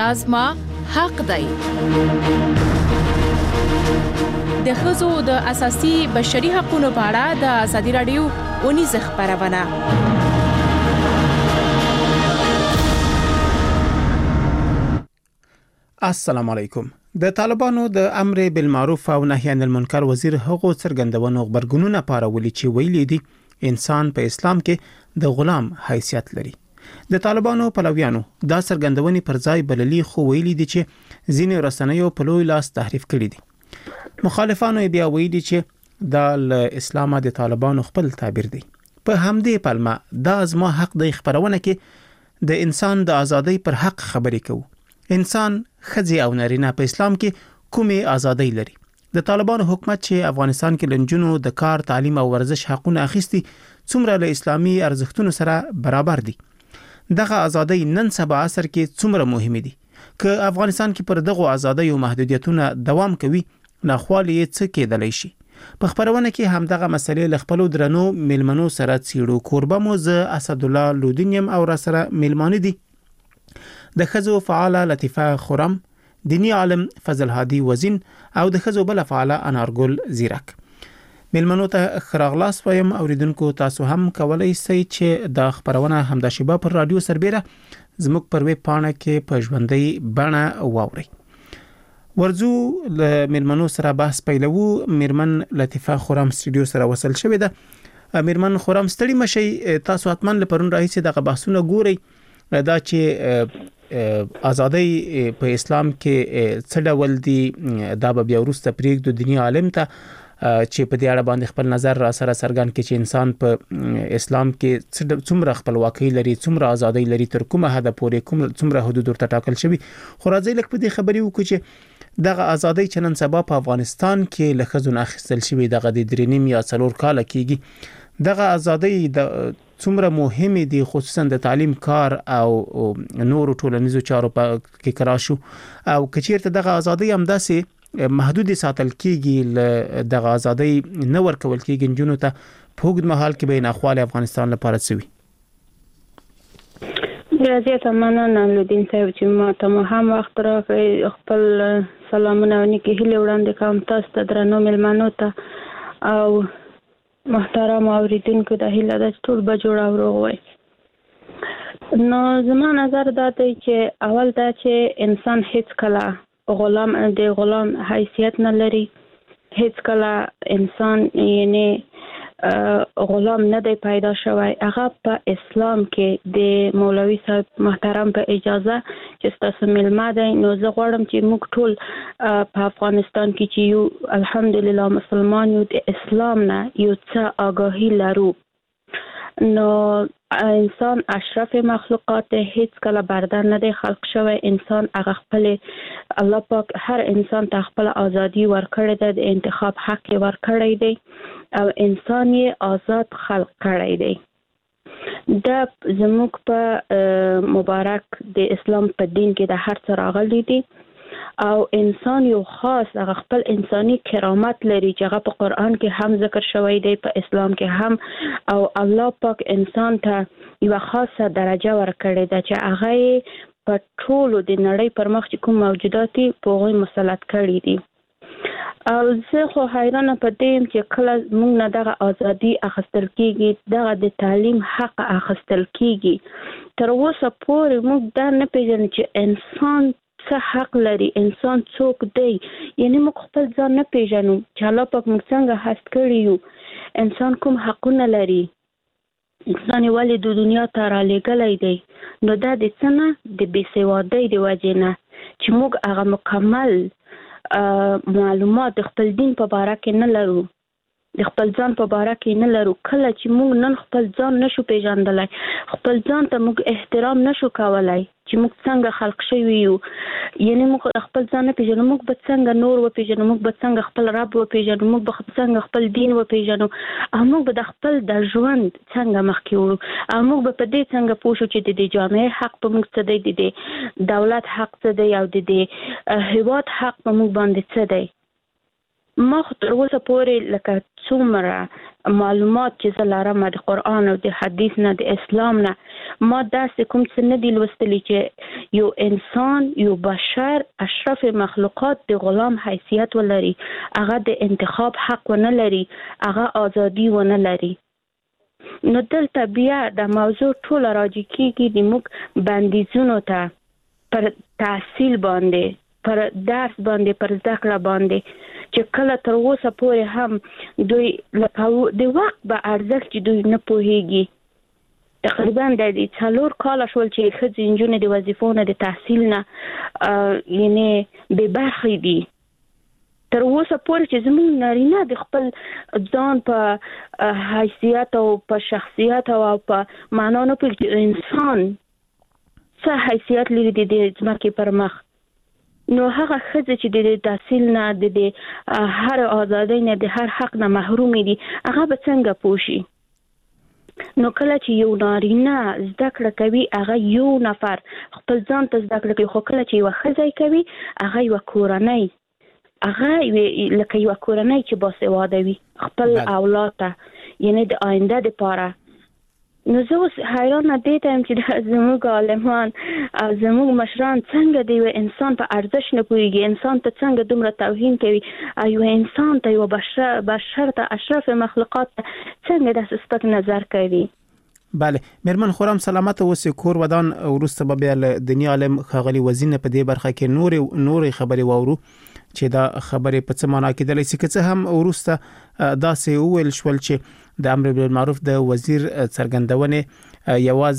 دا زما حق دی. د ښځو د اساسي بشري حقوقو په اړه د ازادي رادیو اونیزه خبرونه. السلام علیکم. د طالبانو د امر بالمعروف او نهی عن المنکر وزیر هغو څرګندونو خبرګونونه پارولي چې ویلي دي انسان په اسلام کې د غلام حیثیت لري. د طالبانو پلویانو دا څرګندونې پر ځای بللي خو ویلي دي چې ځینې رسنیو په لوی لاس تحریف کړي دي. مخالفانو بیا ویلي چې دا له اسلامه د طالبانو خپل تعبیر دی. په همدې پلمه دا زما حق دی خبرونه کې د انسان د ازادۍ پر حق خبرې کوو. انسان ښځې او نارینه په اسلام کې کومې ازادۍ لري؟ د طالبانو حکومت چې افغانستان کې لنجونو د کار، تعلیم او ورزش حقونه اخیستي څومره له اسلامي ارزښتونو سره برابر دي؟ دغه ازادۍ نن سبا عصر کې څومره مهمه دي؟ که افغانستان کې پر دغه ازادۍ او محدودیتونه دوام کوي ناخوالې څه کېدلی شي؟ په خبرونه کې هم دغه مسلې له خپل درنو ملمنو سره څیړو. کوربه مو زه اسدالله لودینیم او را سره ملمانه دي د ښځو فعاله لطیفه خرم، دینی عالم فضل هادي وزین او د ښځو بل فعاله انارګل زیرک. ملمنو ته خراغلاس وایم. اوریدونکو تاسو هم کولای شئ چې د خبرونه همداشبه پر رادیو سربېره زموږ پر ویب پاڼه کې په ژوندۍ بڼه واورئ. ورځو له ملمنو سره بحث پیلوو. میرمن لطیفه خرم استودیو سره وصل شوې ده. میرمن خرم ستړي مشي، تاسو حتماً له پرون راهیسې دغه بحثونه ګورئ دا چې ازادۍ په اسلام کې څه ډول دي. دا به بیا وروسته پرېږدو دیني عالم ته چې په دې اړه باندې خپل نظر را سره څرګند کړي چې انسان په اسلام کې څومره خپلواکي لري، څومره ازادۍ لري، تر کومه حده پورې څومره حدود ورته ټاکل شوي. خو راځي لکه په دې خبرې وکړو چې دغه ازادۍ چې نن سبا په افغانستان کې له ښځو نه اخیستل شوي دغه د 3.5 یا 4 کاله کېږي، دغه ازادۍ د څومره مهمه دي، خصوصا د تعلیم، کار او نورو ټولنیزو چارو کې کراشو، او کچیرته دغه ازادۍ هم داسې محدود ساتل کېږي، دغه ازادۍ نه ورکول کېږي نجونو ته، په اوږد مهال کې به ناخواله افغانستان لپاره څه وي؟ زیاته مننه لودین صاحب چې ما ته هم وخت راکړی. خپل سلامونه او نیکې هیلې وړاندې کوم تاسو ته، درنو مېلمنو ته او محترم اوریدونکو. د هیله ده چې ټول به جوړ او روغ وي. نو زما نظر دا دی چې اول دا چې انسان هیڅ کله غلام حیثیت نه لري. هیڅ کله انسان یعنی غلام نه دی پیدا شوی. هغه په اسلام کې د مولوي صاحب محترم په اجازه چې تاسو ملما دی، نو زه غواړم چې موږ ټول په افغانستان کې چې یو الحمدلله مسلمان یو، د اسلام نه یو څه آگاهی لرو. نو انسان اشرف مخلوقات هیڅ کله بردر نه دی خلق شوی. انسان هغه خپل الله پاک هر انسان ته خپل ازادي ورکړی ده، د انتخاب حق ورکړی دی او انسان یې آزاد خلق کړی دی. دا زموږ په مبارک د اسلام په دین کې د هر څه راغلی دي او انسان یو خاص هغه خپل انساني کرامت لري چې هغه په قرآن کې هم ذکر شوی دی، په اسلام کې هم، او الله پاک انسان ته یو خاصه درجه ورکړې ده چې هغه په ټولو د نړۍ پر مخ چې کوم موجودات دي په هغوی مسلط کړي دي. او زه خو حیرانه په دې یم چې کله موږ نه دغه ازادي اخیستل کېږي، دغه د تعلیم حق اخیستل کېږي، تر اوسه پورې موږ دا نه پېژنو چې انسان څه حق لري، انسان څوک دی. یعنی موږ خپل ځان نه پېژنو چې الله پاک موږ څنګه هست کړي یو، انسان کوم حقونه لري، انسان ولې د دنیا ته رالیږلی دی. نو دا د څه نه د بېسوادۍ د وجې نه چې موږ هغه مکمل معلومات د خپل دین په باره کې نه لرو، د خپل ځان په باره کې نه لرو. کله چې موږ نن خپل ځان نشو پیژندلی، خپل ځان ته موږ احترام نشو کولی چې موږ څنګه خلق شوي یو، یعنی موږ خپل ځان نه پیژنو، موږ به څنګه نور وپیژنو، موږ به څنګه خپل رب وپیژنو، موږ به څنګه خپل دین وپیژنو، او موږ به د خپل د ژوند څنګه مخکې وړو، او موږ به په دې څنګه پوه شو چې د دې جامعې حق په موږ څه دی، د دې دولت حق څه دی، او د دې هېواد حق په موږ باندې څه دی. ما خو تر اوسه پورې لکه څومره معلومات چې زه لرم د قرآن او د حدیث نه د اسلام نه، ما داسې کوم څه نه دي لوستلي چې یو انسان یو بشر اشرف مخلوقات د غلام حیثیت ولري، هغه د انتخاب حق ونه لري، هغه ازادي ونه لري. نو دلته بیا د موضوع ټول راجع کیږي د موږ بندیزونو ته، پر تحصیل باندې، پر درس باندې، پر زده کړه باندې، چې کله تر اوسه پورې هم دوی د وخت به ارزښت چې دوی نه پوهیږي. تقریبا د 4 کاله شول چې ښځې نجونې د وظیفو نه د تحصیل نه یعنې بې برخې دي. تر اوسه پورې چې زموږ نارینه د خپل ځان په حیثیت او په شخصیت او په معنا نه پوهېږي چې انسان څه حیثیت لري د ځمکې پر مخ. نو هغه ښځې چې د تحصیل نه، د هر ازادۍ نه، د هر حق نه محروم دي، هغه به څنګه پوه شي؟ نو کله چې یو نارینه زده کړه کوي، هغه یو نفر خپل ځان ته زده کړه کوي، خو کله چې یوه ښځه کوي، هغه یوه کورنۍ، هغه لکه یوه کورنۍ چې باسواده وي خپل اولاد ته، یعنې د آینده دپاره. نو زه اوس حیرانه دې ته یم چې زموږ عالمان او زموږ مشران څنګه د یو انسان په ارزښت نه پوهېږي، انسان ته څنګه دومره توهین کوي، او یو انسان ته، یو بشر ته، اشرف مخلوقات ته څنګه داسې سپک نظر کوي. بله مېرمن خورم سلامت اوسې. کور ودان وروسته به بیا له دیني عالم ښاغلي وزیر په دې برخه کې نورې خبرې واورو چې دا خبرې په څه معنا کېدلی شي. که څه هم وروسته داسې وویل شول چې د امر بالمعروف د وزیر څرګندونې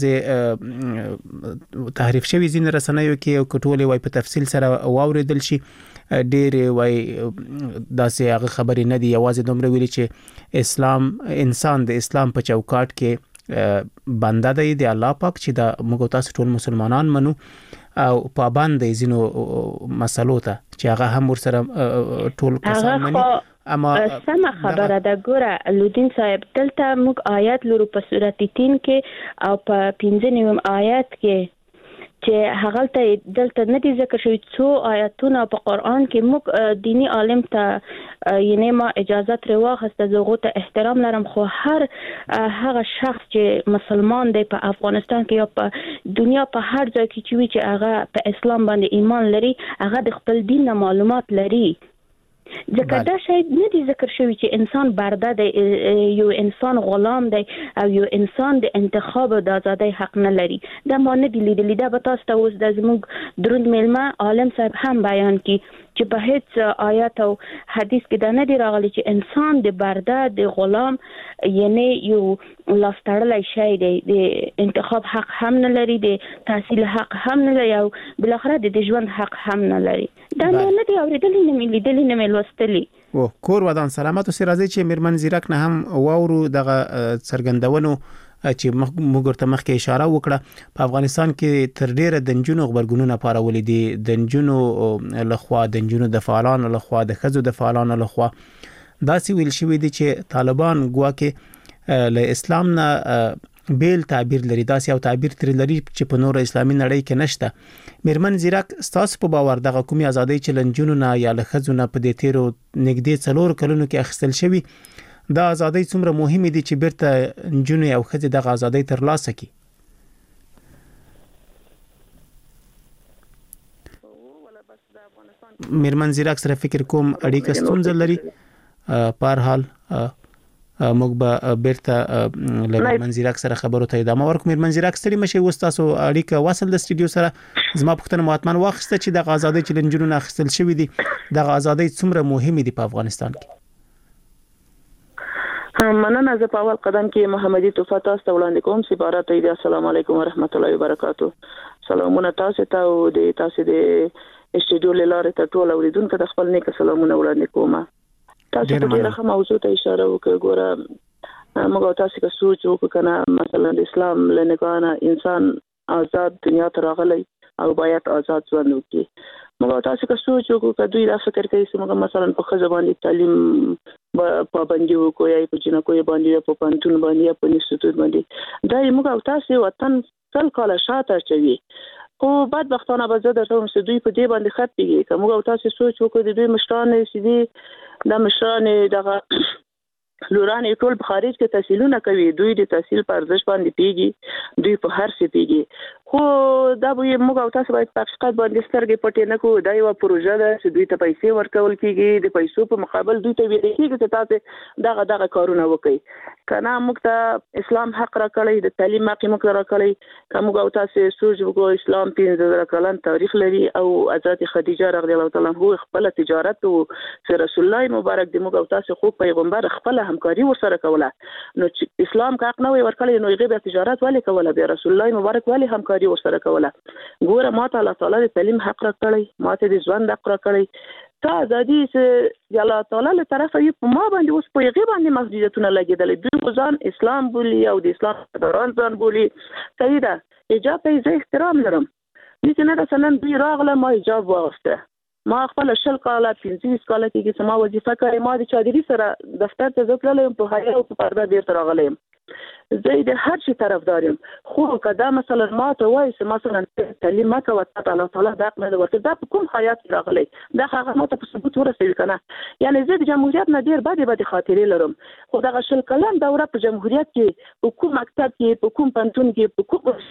یوازې تحریف شوي ځینې رسنیو کې او ټولې وای په تفصیل سره واوریدل شي، ډېرې وای داسې هغه خبرې نه دي، یوازې دومره ویلي چې اسلام، انسان د اسلام په چوکاټ کې بنده دی د الله پاک، چې دا موږ تاسو ټول مسلمانان منو او پابند دی ځینو مسلو ته چې هغه هم ورسره ټول کسان مني. اما سمه خبره ده. ګوره لودین صاحب، دلته موږ آیات لرو په سورت 3 کې او په 15 آیات کې چې هغه ته دلته نه دي ذکر شوي څو آیاتونه په قرآن کې. موږ دینی عالم ته یعنې ما اجازه ترې واخیسته، زه هغو ته احترام لرم، خو هغه شخص چې مسلمان دی په افغانستان کې یا په دنیا په هر ځای کې چې وي چې هغه په اسلام باندې ایمان لري، هغه د خپل دین نه معلومات لري. ځکه دا شاید نه دي ذکر شوي چې انسان برده دی، یو انسان غلام دی، او یو انسان د انتخاب او د ازادۍ حق نه لري. دا ما نه دي لیدلي. دا به تاسو ته اوس د زموږ دروند میلمه عالم صاحب هم بیان کی چې په هیڅ آیات او حدیث کې دا نه دی راغلی چې انسان د برده، د غلام، یعنی یو لاس تړلی شی دی، د انتخاب حق هم نه لري، د تحصیل حق هم نه لري، او بالاخره د ژوند حق هم نه لري. دا نه دی اورېدلی، نه مې لیدلی، نه مې لوستلی. کور ودان سلامت اوسې. راځئ چې مېرمن زیرک نه هم واورو دغه څرګندونو چې موږ ورته مخکې اشاره وکړه. په افغانستان کې تر ډیره د نجونو غبرګونونه پارولي دي، د نجونو لخوا، د نجونو د فعالانو لخوا، د ښځو د فعالانو لخوا. داسې ویل شوي دي چې طالبان ګواکې له اسلام نه بیل تعبیر لري، داسې یو تعبیر ترې لري چې په نور اسلامي نړۍ کې نشته. مېرمن زیرک، ستاسو په باور دغه کومې ازادۍ چې له نجونو نه یا له ښځو نه په دې تیرو نږدې 4 کلونو کې اخیستل شوي، دا ازادۍ څومره مهمې دي چې بیرته نجونې او ښځې دغه ازادۍ ترلاسه کړي؟ مېرمن زیرک سره فکر کوم اړیکه ستونزه لري. په هر حال موږ به بیرته له مېرمن زیرک سره خبرو ته ادامه ورکړو. مېرمن زیرک ستړي مشئ، اوس تاسو اړیکه وصل د سټوډیو سره. زما پوښتنه مهاتمن واخیسته چې دغه ازادۍ چې له نجونو نه اخیستل شوي دي، دغه ازادۍ څومره مهمې دي په افغانستان کې؟ مننه. زه په اول قدم کې محمدي توفه تاسو ته وړاندې کوم. سپارت دی. السلام علیکم ورحمت الله وبرکاتو. سلامونه تاسو ته او د تاسو د سټوډیو لاره ته ټول اوریدونکو ته خپل نیک سلامونه وړاندې کوم. تاسو په ډیره ښه موضوع ته اشاره وکړه. ګوره موږ تاسو که سوچ وکړو کنه، مثلا د اسلام له نگاه نه انسان آزاد دنیا ته راغلی او باید آزاد ژوند وکړي. موږ تاسو که سوچ وکړو که دوی دا فکر کوي چې موږ مثلا په ښځو باندې تعلیم پابندي وکړو، یا په جنکو باندې، یا په پوهنتون باندې، یا په انسټیټیوټ باندې، دا موږ تاسو وطن 100 کاله شاته اچوي. خو بدبختانه به زه درته وایم چې دوی په دې باندې خط پیږي که موږ او تاسې سوچ وکړو د دوی مشران چې دي د مشران دغه لوران ټول په خارج کې تحصیلونه کوي دوی د تحصیل په ارزښت باندې پیږي دوی په هر څه پیږي خو دا به موږ او تاسو باید په حقیقت باندې سترګې پټې نه کړو دا یو پروژه ده چې دوی ته پیسې ورکول کیږي د پیسو په مقابل دوی ته ویل کیږي چې تاسو دغه کارونه وکړئ کنه موږ ته اسلام حق راکړی د تعلیم حق موږ راکړی که موږ او تاسو سوچ وکړو اسلام 15 کلن تاریخ لري او حضرت خدیجه رضی الله تعالی عنها خپل تجارت او رسول الله مبارک د موږ او تاسو خو پیغمبر خپل همکاري ورسره کوله نو اسلام کا حق نه ورکړی نو هغه تجارت ولې کوله بیا رسول الله مبارک ولې همکاري ورسره کوله ګوره ماته الله تعالی د تعلیم حق راکړی ماته د ژوند حق راکړی تا ازادي چې الله تعالی له طرفه یې ما باندې اوس په هغه باندې مسجدونه لګیدل دوی ځان اسلام بولي او د اسلام دران ځان بولي صحیح ده حجاب ته زه احترام لرم دې نه مثلا دوی راغله ما حجاب واغسته ما خپل شل کاله 15 کاله کې چې ما وظیفه کوي ما د چادري سره دفتر ته ځکلم په حیا او په پرده ډیر تر غلم زه د هر شي طرفدار یم خو کدا مثلا ما ته وایي چې مثلا تعلیم ما کوي الله تعالی دا نه ورته دا په کوم حیات راغلی دا هغه ماته په ثبوت ورسېږي کنه یعنی زه د جمهوریت نه ډیر بده خاطرې لرم خو دا شل کلن دوره په جمهوریت کې په کوم مکتب کې په کوم پنتون کې په کوم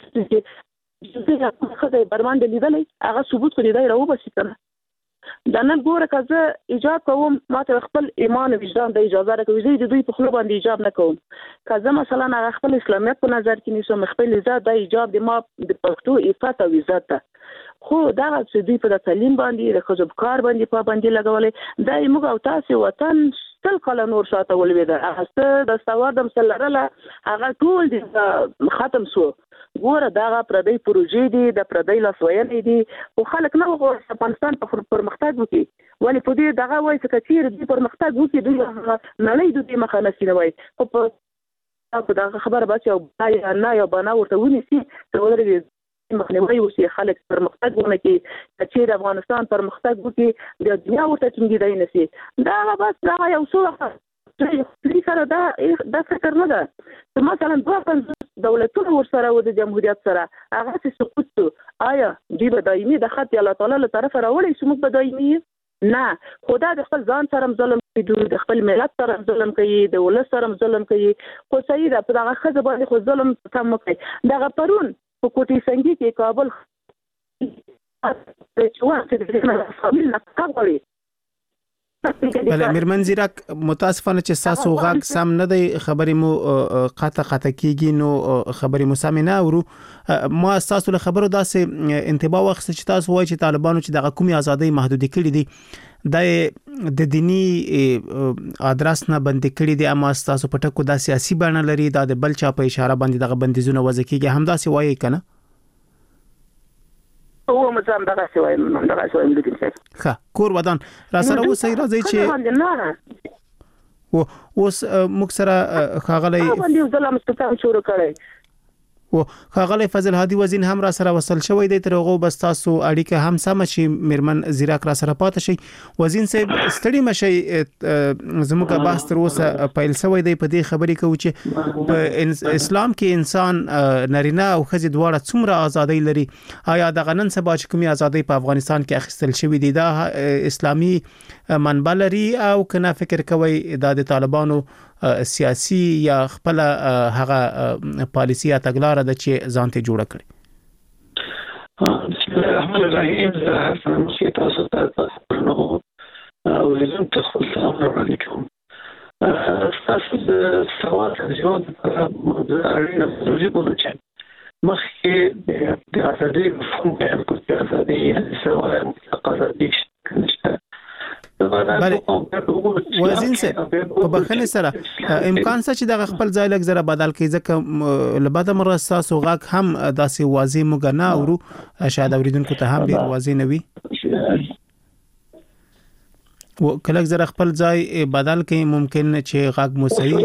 کې د خدای برمان د لیدلې هغه ثبوت کړی دی راو بس کنه دا نن ګوره که زه ایجاب کوم ما ته خپل ایمان وجدان د اجازه راکوي زه د دوی په خلو باندې ایجاب نه کوم که زه مثلا هغه خپل اسلامیت په نظر کې نیسم خپل عزت د ایجاب د ما د پښتو عفت او عزت ده خو دا چې دوی په تعلیم باندې د ښځو په کار باندې پابندي لګولې دا موږ او تاسو وطن تل کله نور شاته ولوي ده هغه د سواد مسلره هغه ټول ختم شو ګوره دا پردی پروژې دي د پردی لاسوهنې دي خو خلک نه غواړي افغانستان په پرمختګ وکړي ولې په دې دغه وایي چې کثیر دي پرمختګ وکړي دوی نړۍ د دې مخه نشي وایي خو په دغه خبره بچي او نه یا بنا ورته ونیسي چې ولري مخنیوي وشي خلک پرمختګ ونه کړي چې افغانستان پرمختګ وکړي د دنیا ورته څنګه دی نشي دا بس دا یو څه دې سره دا فکر نه ده چې مثلا دوه دولتونه ورسره و د جمهوریت سره هغه څه سقوط آیا دوی به دایمي د خط الله تعالی له طرفه راوړي چې موږ به دایمي نه خدا د خپل ځان سره ظلم کوي د خپل ملت سره ظلم کوي د ولس سره ظلم کوي خو صحیح ده په دغه خزه باندې خو ظلم کم کوي دغه پرون په کوټي سنگي کې کابل چې د فامیل نه کاوړي بله میرمن زیرک متاسفانه چې تاسو غږ سم نه دی خبرې مو قطع کیږي نو خبرې مو سم نه اورو ما تاسو له خبرو داسې انتباه واخیست چې تاسو وایي چې طالبانو چې دغه کومي ازادي محدود کړي دي د دینی ادرس نه بند کړي دي اما تاسو په ټکو د سیاسي بڼه لري د بل چا په اشاره باندې دغه بندیزونه وځي کیږي همداسې وایي کنه او مزام دغه شوی لیکن ښه کور ودان را سره اوسې راځي چې اوس موږ سره خاغلی باندې ظلم ستاسو شروع کړی و خاغلی فضل هادي وزین هم را سره وصل شوی دی تر هغه بس تاسو اړیکه هم سم شي میرمن زیرک را سره پات شي وزین صاحب ستړي مشي زموږه بحث تر اوسه پیل شوی دی په دې خبرې کوي چې په اسلام کې انسان نارینه او ښځې دواړه څومره ازادي لري آیا د غنن سبا چې کومي ازادي په افغانستان کې اخیستل شوی دی دا اسلامي منبع لري او کنه فکر کوي د طالبانو سیاسي یا خپل هغه پالیسي یا تګلارې د چې ځانته جوړ کړي بسم الله الرحمن الرحیم زه مسیح تاسو ته نو او زم تاسو ته علیکم تاسو د سوال ځواب په اړه ضروري بولم مخکې د ازادي مفهوم بیان کوم چې ازادي سوال مطلقه دي نشته وزین سه په بخنه سره امکان څه چې د خپل ځای لګ زره بدل کړي ځکه لباده مرستا سوغاک هم داسې واضح مګنا او شاید اوریدونکو ته هم ډیر واضح نه وي و کله زره خپل ځای بدل کړي ممکن چې غاګ مو صحیح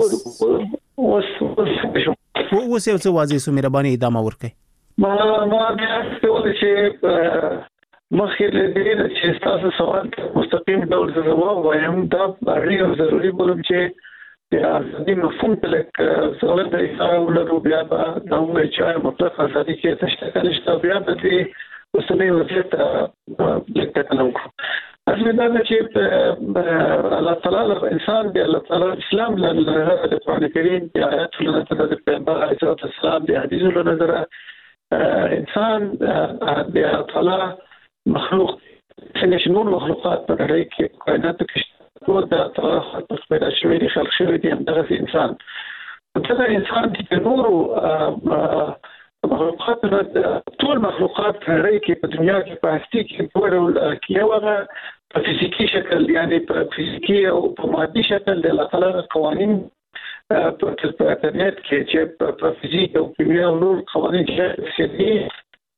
اوس یو څه واضح سو مهرباني ادامه ورکړئ ما بیا څه چې مخکې له دې چې تاسو سوال مستقیم ډول جواب وایم دا اړین ضروري بولم چې د ازادي مفهوم ته لکه سوال د اشاره ولرو بیا دا نو چې مطلق ازادي کې تشکیل نشته بیا د اوسنۍ وضعیت لکه کلام کو اسمه دا چې الله تعالی انسان دی، الله تعالی اسلام له قرآن کریم کې آیات له نظر د پیغمبر علیه السلام د حدیث له نظر انسان د الله تعالی مخلوق څنګه چې نور مخلوقات په اړه کې کائنات کې ټول د تعالی خلق پیدا شوی دي، خلق شوی دي همدغه انسان. دا انسان چې نور مخلوقات ټول مخلوقات په اړه کې په دنیا کې په هستی کې ټول کې هغه په فزیکی شکل یعنی په فزیکی او په مادي شکل د الله تعالی قوانین په طبیعت کې چې په فزیک او کیمیا او نور قوانین چې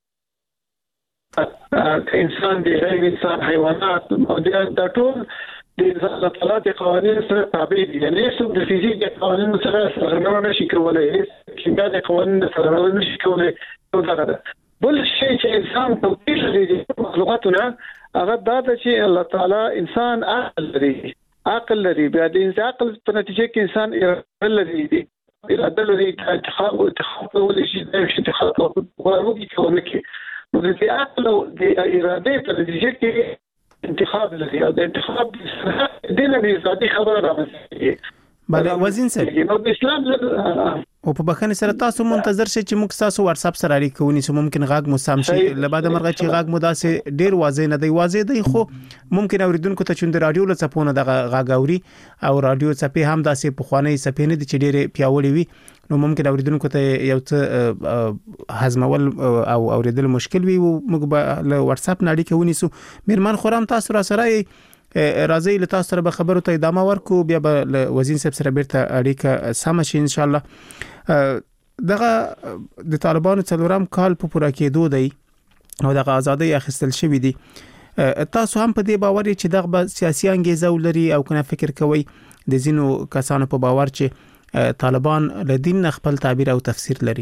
انسان دی، غیر انسان، حیوانات، موجودات دا ټول د الله تعالی د قوانینو سره تابع دي. یعنی څوک د فزیک د قوانینو سره سرغړونه نشي کولای، کیمیا د قوانینو سره سرغړونه نشي کولای. دا ده بل شی چې انسان توپیر لري د مخلوقاتونه هغه دا چې الله تعالی انسان عقل لري بیا د عقل په نتیجه کې انسان اراده لري، اراده لري انتخاب کول شي د انتخاب ورغوږي کول کې نو د عقل او د اراده په نتیجه کې انتخاب لري او د انتخاب د نه ذاتي خبره راځي. بله وزین صاحب نو د اسلام او په بخښنې سره تاسو منتظر شئ چې موږ تاسو واتس اپ سره اړیکه ونیسو. ممکن غاګ مو سم شي لبعد مرغه چې غاګ مو داسې ډیر واضح نه دی، واضح دی خو ممکن اوریدونکو ته چې د رادیو له چپونه د غاګ اوري او رادیو چپې هم داسې په خواني چپې نه دي چې ډیر پیاوړي وي، نو ممکن اوریدونکو ته یو څه هضمول او اوریدل مشکل وي. موږ به له واتس اپ اړیکه ونیسو. میرمن خورم تاسو را سره راځي له تاسو سره به خبرو ته ادامه ورکو، بیا به وزین صاحب سره بیرته اړیکه سم شي ان شاء الله. دغه د طالبانو څلورم کال په پوره کېدو دی او دغه ازادي اخیستل شوې دي. تاسو هم په دې باور چې دغه به سیاسي انګیزه ولري او کنه فکر کوي د زینو کسانو په باور چې طالبان له دین خپل تعبیر او تفسیر لري؟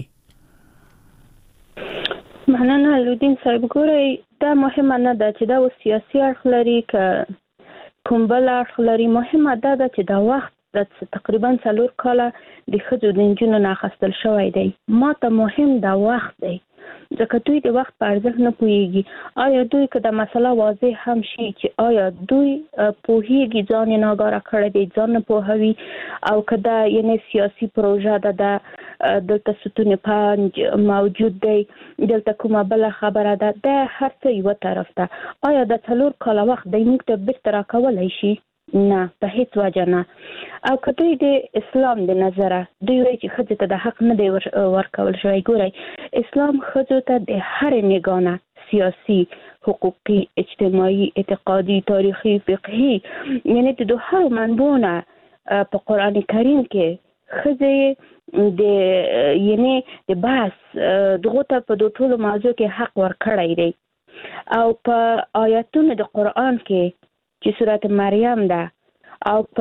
مننه لودین صاحب. ګورئ دا مهمه نه ده چې دا سیاسي اړخ لري که کوم بل اړخ لري، مهمه دا ده چې دا وخت تقریبا 4 کاله د ښځو د نجونو نه اخیستل شوی دی. ما ته مهم دا وخت دی ځکه دوی د وخت په ارزښت نه پوهیږي. آیا دوی که دا مسله واضح هم شي چې آیا دوی پوهیږي ځان یې ناګاره کړی دی، ځان نه پوهوي او که دا یعنی سیاسي پروژه ده، دلته ستون 5 موجود دی، دلته کومه بله خبره ده، دا هر څه یوه طرف ته. آیا دا 4 کاله وخت دی موږ ته بیرته راکولی شي؟ نه، په هیڅ وجه نه. او که دوی د اسلام د نظره دوی وایي چې ښځې ته د حق نه دی ورکول شوی. ګورئ اسلام ښځو ته د هرې نګانه سیاسي، حقوقي، اجتماعي، اعتقادي، تاریخي، فقهي یعنی د هر منبونه په قرآن کریم کې ښځې د یعنی د بحث دغه ته په دوه ټولو موضوع کې حق ورکړی دی. او په آیاتونو د قرآن کې چې سورت مریم ده او په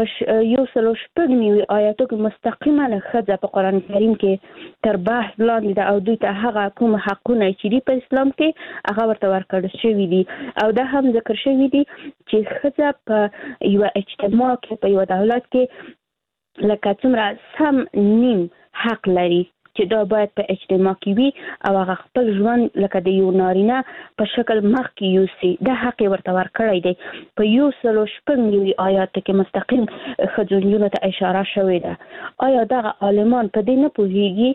106 آیاتو کې مستقیما ښځه په قرآن کریم کې تر بحث لاندې ده او دوی ته هغه کوم حقونه چې دي په اسلام کې هغه ورته ورکړل شوي دي. او دا هم ذکر شوي دي چې ښځه په یو اجتماع کې په یو دولت کې لکه څومره سم نیم حق لري چې دا باید په اجتماع کې وي او هغه خپل ژوند لکه د یو نارینه په شکل مخکې یوسي. دا حق یې ورته ورکړی دی. په 106 آیات کې مستقیم ښځو نجونو ته اشاره شوې ده. آیا دغه عالمان په دې نه پوهیږي؟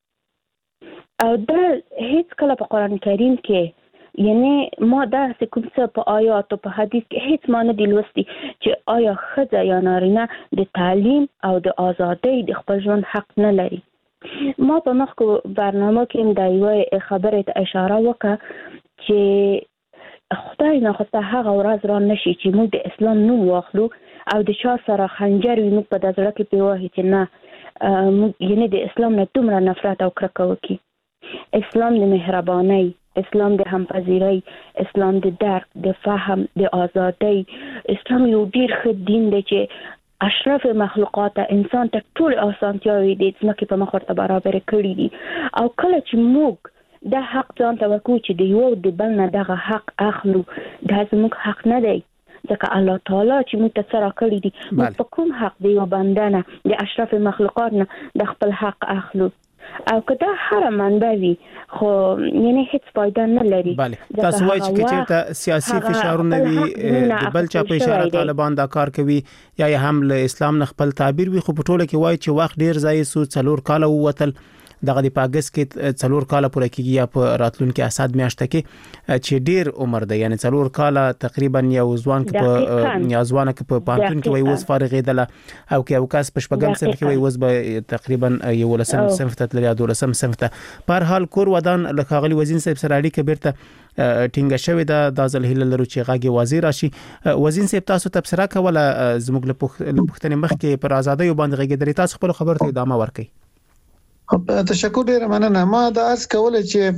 او دا هیڅ کله په قرآن کریم کې یعنی ما داسې کوم څه په آیات او په حدیث کې هیڅ ما نه دي لوستي چې آیا ښځه یا نارینه د تعلیم او د ازادۍ د خپل ژوند حق نه لري. ما په مخکې برنامه کې د یوې خبرې ته اشاره وکړه چې خدای ناخواسته هغه ورځ را نشي چې موږ د اسلام نوم واخلو او د چا سره خنجر وي موږ په د زړه کې پرې وهي چې نه موږ یعنې د اسلام نه دومره نفرت او کرکه وکړي. اسلام د مهربانۍ، اسلام د همپذیرۍ، اسلام د درک، د فهم، د ازادۍ. اسلام یو ډیر ښه دین دی چې اشرف مخلوقات انسان ته ټول اسانتیاوې د ځمکې په مخ ورته برابر کړي دي. او کله چې موږ دا حق ځان ته ورکوو چې د یو د بل نه دغه حق اخلو، دا زموږ حق نه دی ځکه الله تعالی چې موږ ته څه راکړي دي موږ په کوم حق د یو بنده نه د اشرف مخلوقات نه د خپل حق اخلو. او کدا هر منبع وي خو یعنی هیڅ فائدہ نه لري. بله تاسو وایئ چې چیرته سیاسي فشارونه وي د بل چا په اشاره طالبان دا کار کوي یا هم له اسلام نه خپل تعبیر وي، خو په ټوله کې وایي چې وخت ډیر ځای سو 4 کال ووتل دغه د پاګس کې 4 کال پوره کیږي یا په راتلونکو اساد میاشته کې چې ډیر عمر دی، یعنی 4 کال تقریبا یو ځوان کې په یا ځوان کې په پانتون کې وای وس فارغېدل او کې او کاس پښپګم سم کې وای وس به تقریبا یو لسم صنف ته یا دولسم صنف ته په حال کور ودان لخاغلی وزین صاحب سره اړیکه بیرته ټینګه شوې ده د ځل هیله لرو چې غاګي وزیر راشي. وزین صاحب تاسو تبصره کوله زموږ له پښتنې مخ کې پر ازادۍ باندې غږی درې تاسو خپل خبر ته ادامه ورکړئ. تشکر ډیر مننه. ما دا عرض کوله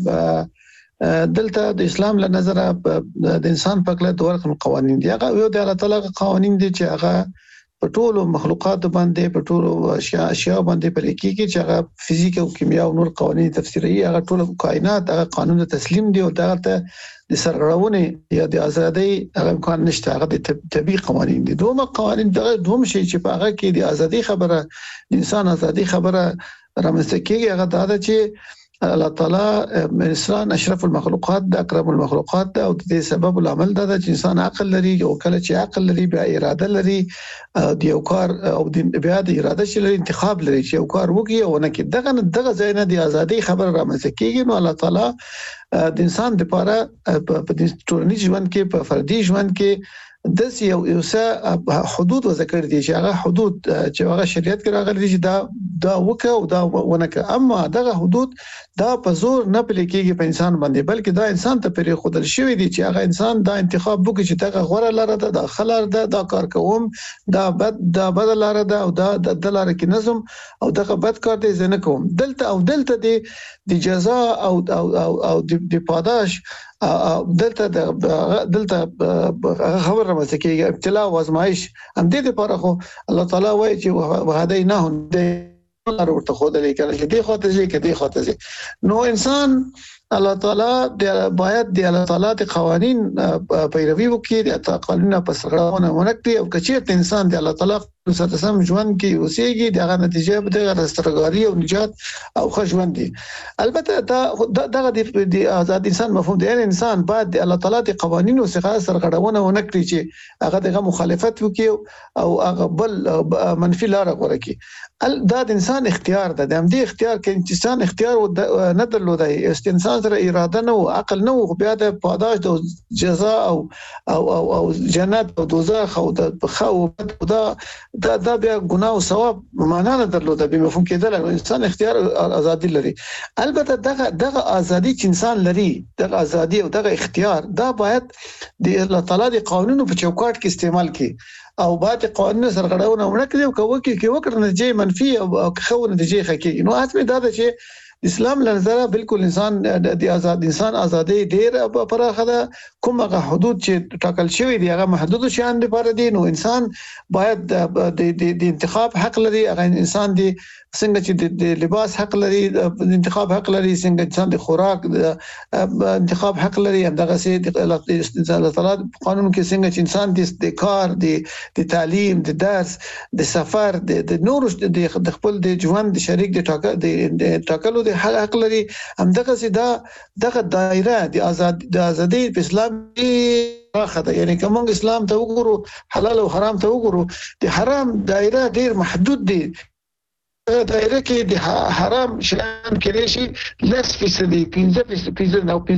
چې دلته د اسلام له نظره د انسان په کله دوه رقم قوانين دي. هغه یو د الله تعالی قوانين دي چې هغه په ټولو مخلوقات باندې په ټولو اشیاء باندې پرې کیږي چې هغه فزیک او کیمیا او نور قوانين تفسیري هغه ټول کائنات هغه قانون تسلیم دي او دا ته د سرغړونې یا د ازادۍ هغه امکان نشته. هغه د طبيعي قوانين دي. دوه قوانين دغه دوم شي چې په هغه کې د ازادۍ خبره د انسان ازادۍ خبره رامنځته کیږي. هغه دا ده چې الله تعالی انسان اشرف المخلوقات د اکرم المخلوقات ده او د دې سبب العمل ده چې انسان عقل لري او کله چې عقل لري بیا اراده لري د یو کار او د بیا د اراده چې لري انتخاب لري چې یو کار وکړي او نه کې دغه ځای نه د ازادۍ خبر رامنځته کیږي. نو الله تعالی د انسان لپاره په ټولنیز ژوند کې په فردي ژوند کې د یو څه حدود وذکر دي چې هغه حدود چې هغه شریعت کې راغلي دي چې دا وکه او دا ونکه، اما دغه حدود دا په زور نه پلي کېږي په انسان باندې، بلکې دا انسان ته پرې خودل شوی دي چې هغه انسان دا انتخاب وکړي چې دغه غوړه لاره ده، دا خلار ده، دا کار کوم، دا بدل لاره ده او دا د لاره کې نظم او دغه بد کار دی زنه کوم. دلته د جزاء او د پاداش دلته خبر رامنځته کیږي ابتلا او ازمایش. هم دې لپاره خو الله تعالی وایي چې وهديناه لار ورته خو دلې کړي چې دی خاطر چې کدي خاطر نو انسان الله تعالی باید د الله تعالی د قوانين پیروي وکړي، د قانون په سرغړونه ونکړي او کچېرته انسان د الله تعالی سره سم ژوند کې اوسېږي دغه نتیجه به د رستګاری او نجات او ښه ژوند دي. البته دغه د آزاد انسان مفهوم دی. انسان باید د الله تعالی د قوانینو څخه سرغړونه ونکړي چې هغه دغه مخالفت وکړي او هغه بل منفي لار غوړه کړي. دا د انسان اختیار ده. د همدې اختیار کې انسان اختیار نه درلودای، انسان سره اراده نه او عقل نه او بیا د پاداش د جزاء او جنت او دوزخ او د بخښه او دا بیا ګناه او ثواب معنا نه درلوده به مفهوم کېدل. انسان اختیار ازادي لري. البته دغه ازادي چې انسان لري، دغه ازادي او دغه اختیار دا باید د الله تعالی د قانونو په چوکاټ کې استعمال کړي او باید قانون سرغړونه ونکړي او کې وکړي نتیجه منفي او خو نتیجه حقيقي. نو اته دا چې اسلام لنظره بالکل انسان د آزاد انسان ازادي ډیر پراخه ده. کومه حدود چې ټاکل شوی دی هغه محدود شان لپاره دي. نو انسان باید د انتخاب حق لري. هغه انسان دی څنګه چې د لباس حق لري، د انتخاب حق لري، څنګه انسان د خوراک د انتخاب حق لري. همدغه سي د الله تعالی قانون کې څنګه چې انسان د کار د تعلیم د درس د سفر د نور د خپل د ژوند د شریک د ټاکلو د حق لري. همدغه سي دغه دایره د ازادي په اسلام راخه. یعنی کوم اسلام ته وګورو حلال او حرام ته وګورو، د حرام دایره ډیر محدود دي. دایره کې د حرام شیان کې شي 10% 15% او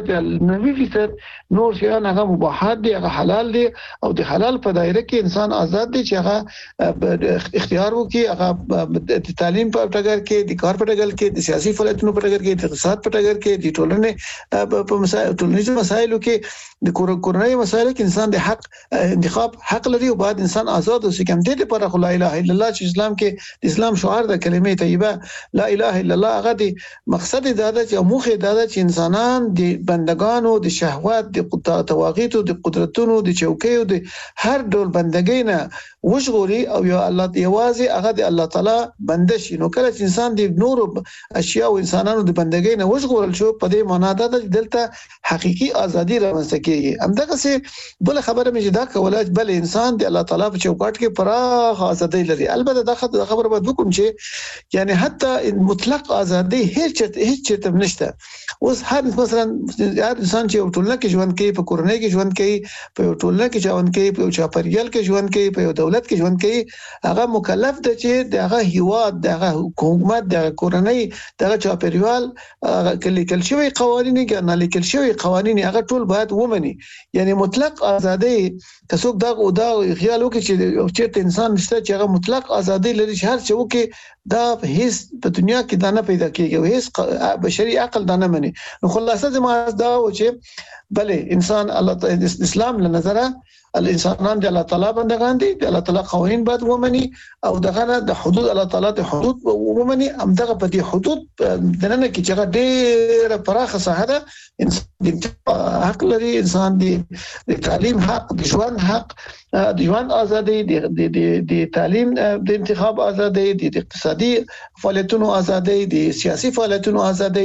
90% نور شیان هغه مباحات دي، هغه حلال دي او د حلال په دایره کې انسان آزاد دي چې هغه اختیار وکړي. هغه د تعلیم په ټاګر کې، د کار په ټاګر کې، د سیاسي فعالیتونو په ټاګر کې، د اقتصاد په ټاګر کې، د ټولنې په ټولنیزو مسایلو کې، د کورنۍ مسایلو کې انسان د حق انتخاب حق لري او باید انسان آزاد اوسي. کوم دې لپاره لا اله الا الله چې اسلام کې د اسلام شعار د کلمې طیبه لا اله الا الله هغه دی مقصد دا ده چې موخه دا ده چې انسانان د بندگانو د شهوات د طواغیت او د قدرتونو د چوکیو د هر ډول بندګۍ نه وشغوري او یو الله یوازې هغه د الله تعالی بنده شي. نو کله چې انسان د نور اشیاء او انسانانو د بندګۍ نه وشغورل شو په دې معنا ده چې دلته حقيقي ازادي رامنځته کیږي. همدغه څه بل خبره مې دا کوله بل انسان د الله تعالی په چوکاټ کې پراخ ازادي لري. البته دا خبره به وکم چې یعنی حتی مطلق ازادي هیڅ چیرته نشته. اوس هر مثلا هر انسان چې ټولنه کې ژوند کوي، په کورنۍ کې ژوند کوي، په ټولنه کې ژوند کوي، په چاپیریال کې ژوند کوي، په دولت کې ژوند کوي، هغه مکلف دی چې دغه هیواد، دغه حکومت، دغه کورنۍ، دغه چاپیریال کلیکل شوی قوانین کې نه لیکل شوی قوانین هغه ټول باید ومني. یعنی مطلق ازادي کڅوک دا خیال وکړي چې چیرته انسان نشته چې هغه مطلق ازادي لري چې هر څه وکړي، دا هیڅ په دنیا کې دا نه پیدا کیږي او هیڅ بشري عقل دا نه مني. نو خلاصه زما دا و چې بلې انسان الله اسلام له نظره الانسانان د الله تعالی بندگان دي، د الله تعالی قوانين باید ومني او دغه د حدود الله تعالی د حدود ومني. هم دغه په دې حدود دنه کې چې ډېر پراخه ساحه ده، انسان د حق لري، انسان د تعلیم حق، د ژوند حق، د ژوند ازادي، د تعلیم د انتخاب ازادي، د اقتصادي فعالیتونو ازادي، د سیاسي فعالیتونو ازادي،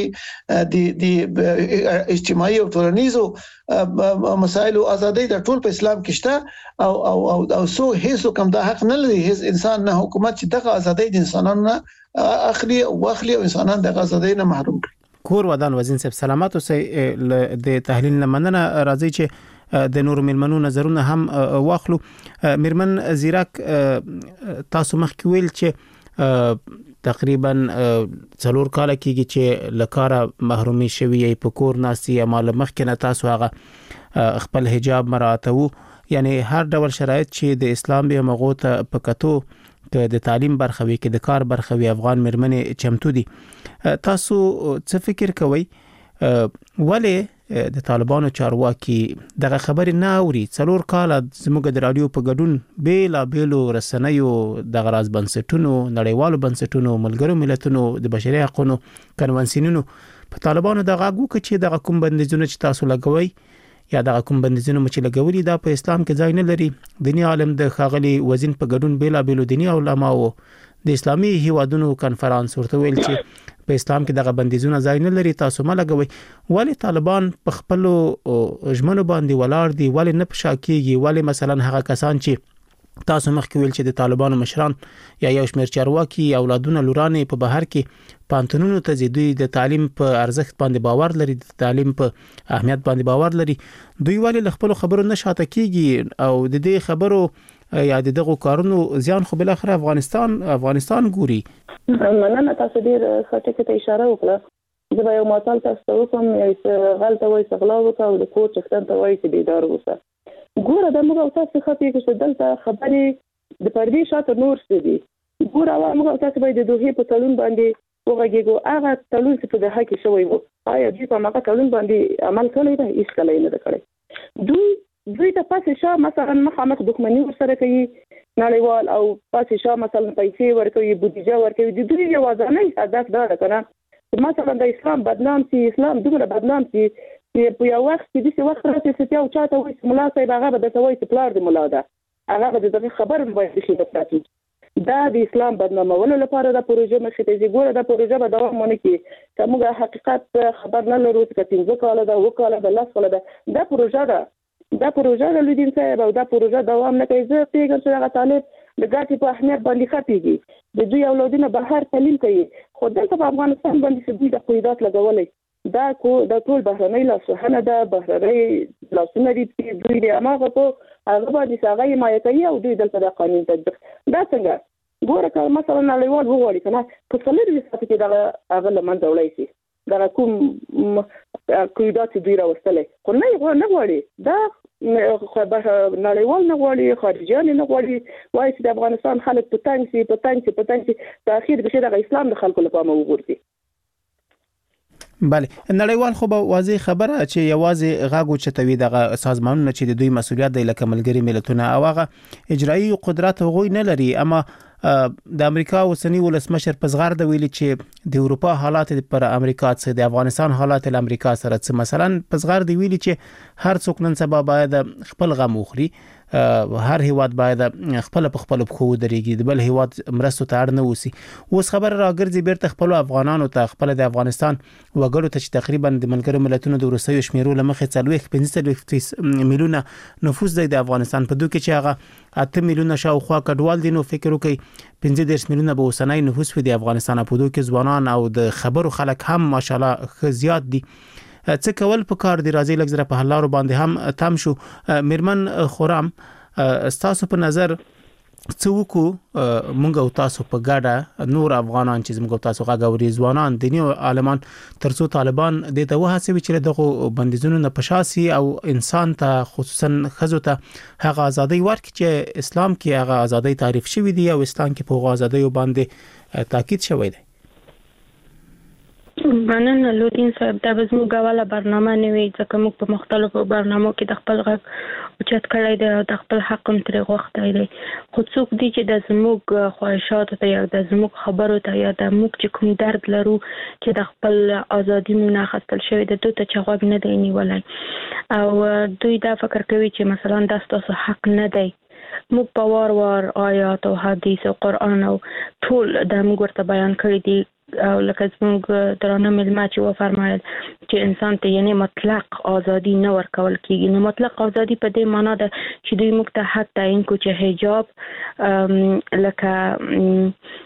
د اجتماعي او ټولنیزو مسایلو ازادي د ټول په اسلام کې شته او سو هیڅ کوم د حق نه لري هیڅ انسان نه حکومت چې دغه ازادي د انسانانو اخلي او انسانان دغه ازادي نه محروم کړي. کور ودان وزین صاحب سلامات اوسئ. د تحلیل لمننه راځي چې د نور ملمنو نظرونه هم واخلو. مرمن زیرک تاسو مخکې ویل چې تقریبا 4 کال کېږي چې لکاره محرومي شوی په کور ناسي عمل مخکنه تاسو هغه خپل حجاب مراعاتو، یعنی هر ډول شرایط چې د اسلام به مغوته پکتو ک د تعلیم برخه وي، ک د کار برخه وي، افغان مرمنې چمتو دي. تاسو څه فکر کوئ ولې د طالبانو چارواکي دغه خبر نه اوري؟ 4 کال زموږ د رادیو په ګډون بیلو رسنیو د غراز بنسټونو، نړیوالو بنسټونو، ملګرو ملتونو، د بشري حقوقو کنوانسیونونو په طالبانو د غاګو کې چې د کوم بندیزونه چې تاسو لګوي یا د کوم بندیزونه چې لګولي دا په اسلام کې ځای نه لري. دینی عالم د خاغلی وزین په ګډون بیلو دینی علماء او د اسلامي هیوادونو کانفرنس ورته ویل چې په اسلام کې دغه بندیزونه ځای نه لري، تاسو ملګوي. ولی طالبان په خپل ژمنو باندې ولاړ دي؟ ولی نه پښا کیږي؟ ولی مثلا هغه کسان چې تاسو مخکې ویل چې د طالبانو مشران یا یو شمېر چارواکي اولادونه لورانې په بهر کې پانتونونو ته زی دوی د تعلیم په ارزښت باندې باور لري، د تعلیم په اهمیت باندې باور لري، دوی ولی له خپل خبرو نشاته کیږي او د دې خبرو یا دغه کارونو ځان خو بل اخر افغانستان ګوري؟ مننه، تاسو ډیر ښه ته اشاره وکړه. زه به یو ماته تاسو وکم یې غلطه وایي څغلا وکړه او د کور چښتن ته وایي چې بیدار اوسه. ګوره د موږ تاسو خپې کې دلته خبرې د پردي شاته نور څه دي. ګوره موږ تاسو باید د دوه په تلون باندې وګورئ هغه تلون چې په دغه کې شوی وو، آیا دوی په هغه تلون باندې عمل کړی دی؟ هیڅ کله نه کړی. دوی ته پاسې شاه مثلا مخامخ دښمنی ورسره کوي نړیوال او پاسې شاه مثلا پیسې ورکوي، بودیجه ورکوي. د دوی یوازینی هدف دا ده کنه مثلا د اسلام بدنام سي، اسلام دومره بدنام سي چې په یو وخت کې د څه وخت راځي چې یو چاته وایي چې ملا صاحب هغه به د توي چې پلار د ملا ده، هغه به د خبر باندې شي پاتې. دا د اسلام بدنامولو لپاره د پروژې مخې ته ګوره د پروژې به دوام ونه کړي. چې موږ حقیقت خبر نه لرو چې 15 کال ده، 2 کال ده، 10 کال ده، دا پروژه د لودین صاحب او دا پروژه دوام نه کوي. زه پیغام چې هغه طالب د ګاټي په اهمیت باندې خپيږي، د دوی اولادونه بهر تعلیم کوي، خو دلته په افغانستان باندې دوی د قیودات لګولې. دا ټول بهرنۍ لاسوهنه ده، بهرنۍ لاسونه دي چې دوی د اماغه په هغه باندې څنګه حمایت کوي او دوی دلته د قانون تطبیق. دا څنګه ګوره که مثلا نړیوال وغواړي کنه په څلور وسات کې دا هغه لمن دولای شي دا کوم قیودات دوی راوستلې، خو نه غواړي دا نړیوال نه غواړي، خارجيان نه غواړي. وایي چې د افغانستان خلک په تنګ سي په اخر به د اسلام د خلکو لپاره وګوري. بله، نړیوال خو به واضح خبره چې یوازې غاګو چتوي دغه سازمانونه چې د دوی مسولیت دی لکه ملګری ملتونه او هغه اجرایی قدرت غوي نه لري. اما د امریکا اوسنی ولسمشر په زغر د ویلي چې د اروپا حالات پر امریکا څخه د افغانستان حالات له امریکا سره څه مثلا په زغر دی ویلي چې هر څوک نن سبا باید خپل غم وخوري. هر هیواد باید خپل په خپل خو درېږي د بل هیواد مرستو ته اړ نه وسی. اوس خبر راګرځي بیرته خپل افغانانو ته خپل د افغانستان وګړو ته چې تقریبا د ملګرو ملتونو د وروستیو شمیرو لمخې 45 میلیونه نفوس دی د افغانستان په دوه کې چې هغه 8 میلیونه شاوخوا کډوال دي. نو فکر وکړئ 15 میلیونه به اوسنۍ نفوس په د افغانستان په دوه کې ځوانان او د خبرو خلک هم ماشاءالله ښه زیات دي. څه کول په کار دی؟ راځي لږ زره په حلارو باندې هم تم شو. میرمن خورم تاسو په نظر څه وکړو مونږ او تاسو په ګډه نور افغانان چې موږ تاسو غاوري ځوانان دیني عالمان ترڅو طالبان د ته وهڅوي چې دغه بندیزونو نه پشاسي او انسان ته خصوصا خزو ته هغه ازادي ورکړي چې اسلام کې هغه ازادي تعریف شوی دی او اسلام کې په ازادي باندې تاکید شوی دی. مننه لودین صاحب، دا به زموږ غواړه برنامه نه وي ځکه موږ په مختلفو برنامو کې د خپل غږ اوچت کړی دی او د خپل حق هم ترې غوښتی دی. خو څوک دي چې د زموږ خواهشاتو ته یا د زموږ خبرو ته یا د موږ چې کوم درد لرو چې د خپل ازادي مونږ نه اخیستل شوی د دوی ته چې غوږ نه دی نیولی او دوی دا فکر کوي چې مثلا دا ستاسو حق نه دی. موږ په وار آیات او حدیث او قرآن او ټول د موږ ورته بیان کړی دی او لکه زموږ درانه ملما چې وفرمایل چې انسان ته یعنی مطلق ازادي نه ورکول کیږي. نو مطلق ازادي په دې معنی ده چې دوی موږ ته حد تعیین کو چې حجاب لکه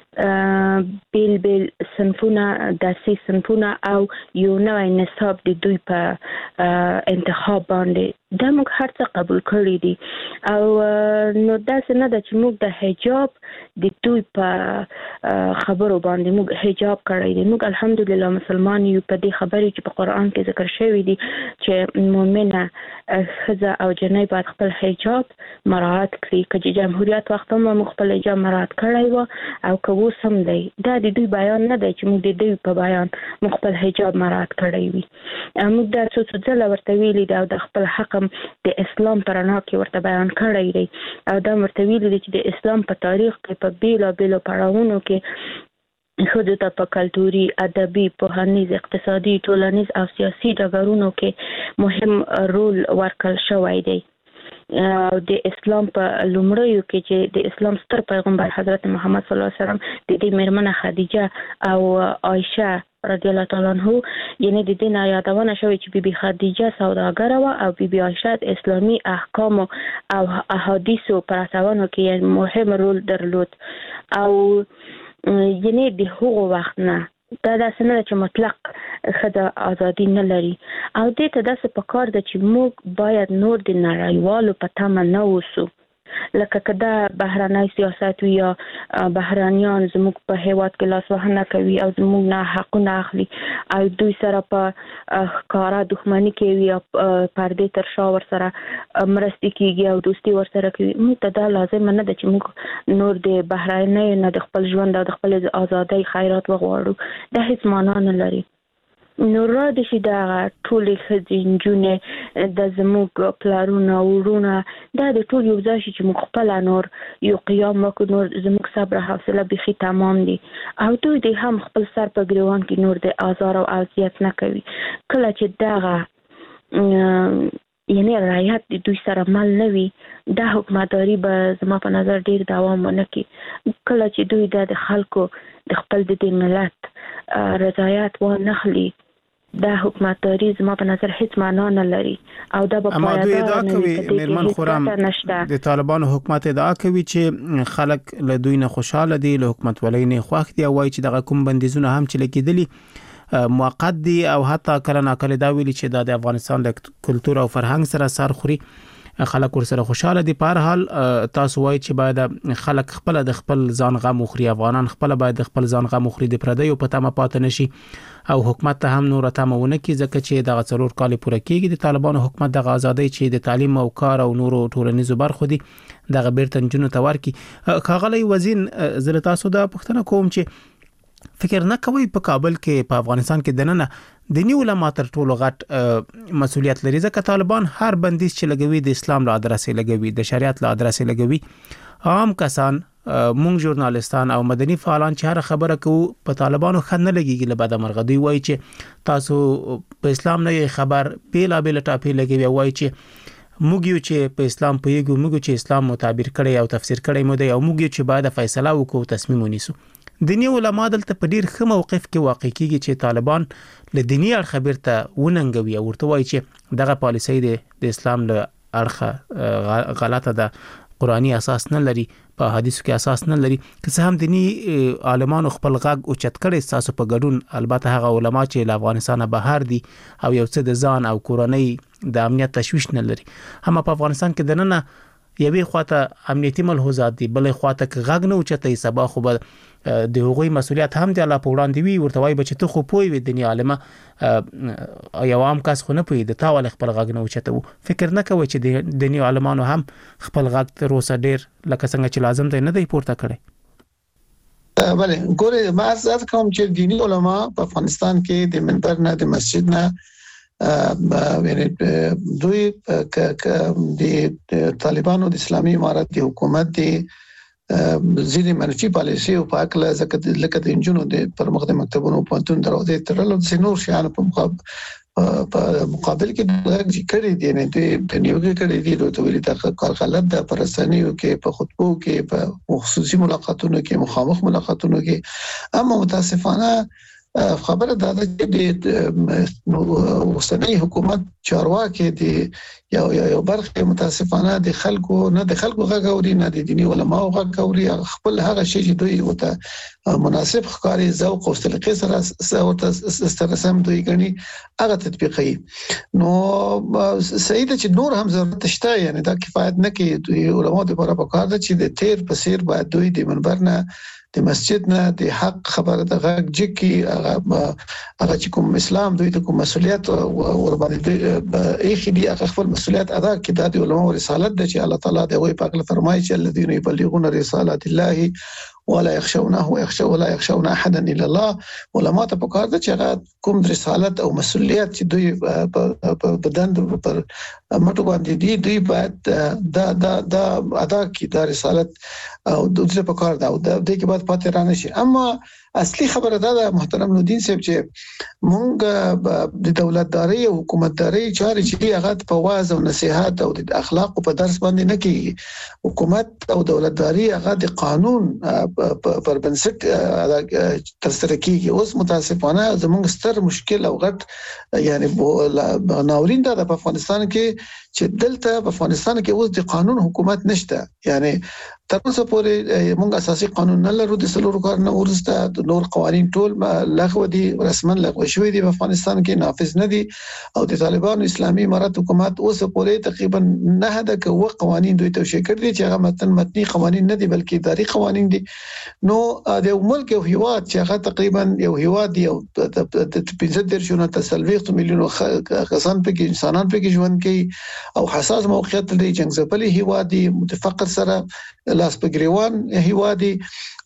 بیل صنفونه داسې صنفونه او یو نوی نصاب د دوی په انتخاب باندې دا موږ هر څه قبول کړی دي او نو داسې نه ده چې موږ د حجاب د دوی په خبرو باندې موږ حجاب کړی دی. موږ الحمدلله مسلمان یو په دې خبرې چې په قرآن کې ذکر شوی دی چې مؤمنه ښځه او جنۍ باید خپل حجاب مراعات کړي. که جمهوریت وخت هم خپل حجاب مراعات کړی و او که اوس هم دی، دا د دوی بیان نه دی چې موږ د دوی په بیان موږ خپل حجاب مراعات کړی وي. موږ دا څو ځله ورته ویلي دی او د خپل حق د اسلام په رڼا کې ورته بیان کړی دی او دا ورته ویلي دی چې د اسلام په تاریخ کې په بیلابیلو پړاوونو کې ښځو ته په کلتوري، ادبي، پوهنیز، اقتصادي، ټولنیز او سیاسي ډګرونو کې مهم رول ورکړل شوی دی. د اسلام په لومړیو کې چې د اسلام ستر پیغمبر حضرت محمد صلی الله علیه وسلم د دې میرمنه خدیجه او عایشه رضی الله تعالی عنها یعنی د دې نه یادونه شوی چې بیبي خدیجه سوداګره و او بیبي عایشه اسلامي احکام او احادیث په رسولو کې مهم رول درلود او یعنی د هغو وخت نه دا داسې نه ده چې مطلق ښځه ازادي نه لري او دې ته داسې پکار ده چې موږ باید نور د نړیوالو په تمه نه اوسو. لکه که دا بهرنی سیاست وي یا بهرنیان زموږ په هیواد کې لاسوهنه کوي او زموږ نه حقونه اخلي او دوی سره په ښکاره دښمني کوي او پردې تر شا ورسره مرستې کیږي او دوستي ورسره کوي. موږ ته دا لازمه نه ده چې موږ نور د بهرنیو نه د خپل ژوند او د خپل ازادۍ خیرات وغواړو. دا هیڅ معنا نه لري. نو را دي چې دا ټولې ښځې نجونې د زموږ پلارونه ورونه دا د ټول یو ځای شي چې موږ خپله نور یو قیام وکړو. نور زموږ صبر حوصله بیخي تمام دي او دوی دې هم خپل سر په ګریوان کې نور د آزار او اذیت نه کوي. کله چې دغه یعنی رعایت د دوی سره مل نه وي دا حکومتداري به زما په نظر ډیر دوام ونه کړي. کله چې دوی د خلکو د خپل د ملت رضایت ونه اخلي دا حکومتداري زما په نظر هیڅ معنا نه لري او دا به پایدار نه وي. میرمن خورم د طالبانو حکومت ادعا کوي چې خلک له دوی نه خوشاله دي، له حکومت ولای نه خوښ دي او وایي چې دغه کوم بندیزونه هم چې لګیدلي موقت دي او حتی کله ناکله دا ویلي چې د افغانستان د کلتور او فرهنګ سره سر خوري. خلک ورسره خوشاله دي. په هر حال تاسو وایي چې باید خلک خپل د خپل ځان غم وخوري، افغانان خپل باید د خپل ځان غم وخوري، د پردیو په تمه پاتې نشي او حکومت ته هم نور تمه ونه کړي ځکه چې دغه 4 کال پوره کېږي د طالبانو حکومت دغه ازادي چې د تعلیم او کار او نورو ټولنیزو برخو دي دغه بیرته نجونو ته ورکړي. ښاغلی وزیر زه تاسو دا پوښتنه کوم چې فکر نه کوي په کابل کې په افغانستان کې دننه د نیو علماء تر ټولو غټ مسولیت لري ځکه طالبان هر بندیز چې لګوي د اسلام له ادرسې لګوي، د شریعت له ادرسې لګوي. عام کسان مونږ ژورنالستان او مدني فعالان چې هر خبره کوو په طالبانو خنه لګيږي له بده مرغه. دوی وایي چې تاسو په اسلام نه خبر پیلا بیل ټاپی لګوي، وایي چې موږ یو چې په اسلام پیګو موږ چې اسلام متعبر کړي او تفسیر کړي مو دی او موږ چې باید فیصله وکړو تصمیم ونیسو. دینی علما دلته په ډیر ښه موقف کې واقع کیږي چې طالبان له دینی اړخ بیرته وننګوي او ورته وایي چې دغه پالیسي د اسلام له اړخ غلطه ده، قرآني اساس نه لري، په حدیثو کې اساس نه لري. که څه هم دینی عالمانو خپل غږ اوچت کړي تاسو په ګډون، البته هغه علما چې له افغانستان بهر دي او یو څه د ځان او کورنۍ د امنیت تشویش نه لري، هم په افغانستان کې دننه یوې خواته امنیتي ملحوظات دي، بلې خواته که غږ نه اوچتې سبا خو به د هغوی مسؤلیت هم د الله په وړاندې وي. ورته وایي چې ته خو پوه وي دیني عالمه یو عام کس خو نه پوي د تا ولې خپل غږ نه اوچتو. فکر نه کوي چې دیني عالمانو هم خپل غږ تر اوسه ډیر لکه څنګه چې لازم دی نه دی پورته کړی؟ بله ګوره ما عرض کوم چې دینی علما په افغانستان کې د منبر نه د مسجد نه دوی د طالبانو د اسلامي امارت د حکومت دی ځینې منفي پالیسي او په اکل ځکه لکه د انجونو د پرمخ د مکتبونو پوهنتون دروازې ترلو د نور شیان په مقابل کې دغه کړي دي نه د نیوګي کړي دي دوی ویلي دا کار غلط ده. پر رسنیو کې په خطبو کې په خصوصي ملاقاتونو کې مخامخ ملاقاتونو کې، اما متاسفانه خبره دا ده چې د اوسنۍ حکومت چارواکي دي یو برخه متاسفانه د خلکو نه د خلکو غږ اوري نه د دیني علماو غږ اوري، خپل هغه شی چې دوی وته مناسب ښکاري ذوق او سلیقې سره سم دوی غني هغه تطبیقي. نو سید چې نور هم ضرورت شته، یعنی دا کفایت نه کوي. دوی علماو لپاره پکار ده چې د تیر په سیر باید دوی د منبر نه د مسجد نه د حق خبره د غږ جکی هغه چې کوم اسلام دوی ته کوم مسؤلیت ور باندې ایخي دي هغه خپل مسؤلیت ادا کړي. د علماء رسالت د چې الله تعالی د وی پاک له فرمایي چې الذين يبلغون رسالات الله ولا يخشون احدا الا الله. علماء ته پکار ده چې هغه کوم رسالت او مسؤلیت چې دوی په بدن پر مټو باندې دي دوی باید دا ادا کړي دا رسالت او دوی پکار ده او د دې کې باید پاتې رانه شي. اما اصلي خبره ده محترم نودین صاحب چې مونږ د دولتداري او حکومتداري چارې چې هغه په واعظ او نصيحت او د اخلاق په درس باندې نه کیږي. حکومت او دولتداري هغه د قانون پر بنسټ تر سره کیږي. اوس متاسفانه زموږ ستر مشکل او غټ یعنی ناورین ده په افغانستان کې چې دلته په افغانستان کې اوس د قانون حکومت نشته. یعنی تر اوسه پورې موږ اساسي قانون نه لرو، د سلورو کارونه ورسته نور قوانين ټول لغوه دي، رسما لغوه شوی دي په افغانستان کې، نافذ نه دي. او د طالبانو اسلامي امارت حکومت اوس پورې تقریبا نه ده کوه قوانين دوی توشي کړی چې هغه متني قوانين نه دي بلکې اداري قوانين دي. نو د ملک او هیواد چې هغه تقریبا یو هیواد دی او د 15 تسلويخ میلیون کسان په کې انسانان په کې ژوند کوي او حساس موقعیت لري، جنگ ځپلي هیواد دی، متفقر سره لاس په ګریوان هیواد دی.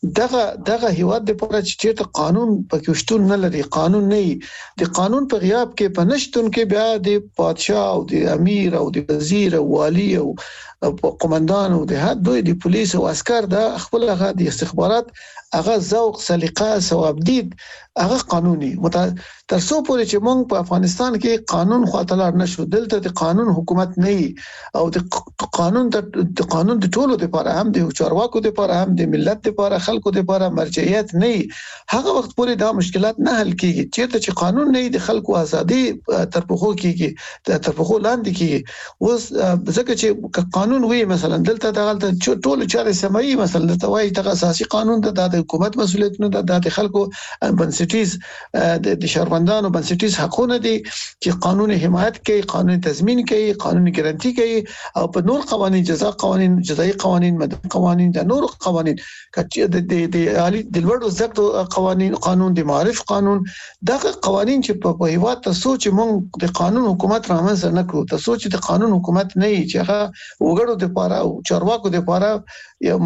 دغه هیواد د پوره چې قانون پکې شتون نه لري، قانون نه د قانون په غیاب کې په نشتون کې بیا د پادشاه او د امیر او د وزیر او والی او قومندان او د دوی د پولیس او عسكر د خپل هغه د استخبارات هغه ذوق سلیقه ثواب دید هغه قانوني ترڅو پورې چې موږ په افغانستان کې قانون خاطر نشو، دلته د قانون حکومت نه او د قانون د ټولو لپاره هم د چارواکو لپاره هم د ملت لپاره خلکو لپاره مرجعیت نه، هغه وخت پورې دا مشکلات نه حل کیږي. چیرته چې قانون نه د خلکو ازادي ترپخو کیږي د ترپخو لاندې کیږي. اوس ځکه چې قانون وي مثلا دلته دغه ټول چارې سمایي مثلا دلته وایي د اساسي قانون د حکومت مسؤلیت نه د خلکو بنسټیز د شهروندانو بنسټیز حقونه دي چې قانون حمایت کوي، قانون تضمین کوي، قانون ګارانټي کوي او په نور قوانين جزایي قوانين مدني قوانين د نور قوانين د عالی د لوړو زده قوانين قانون د معرف قانون دغه قوانين چې په هیواد ته سوچ مونږ د قانون حکومت رامنځته نه کړو، ته سوچ د قانون حکومت نه چې هغه وګړو د لپاره او چارواکو د لپاره یو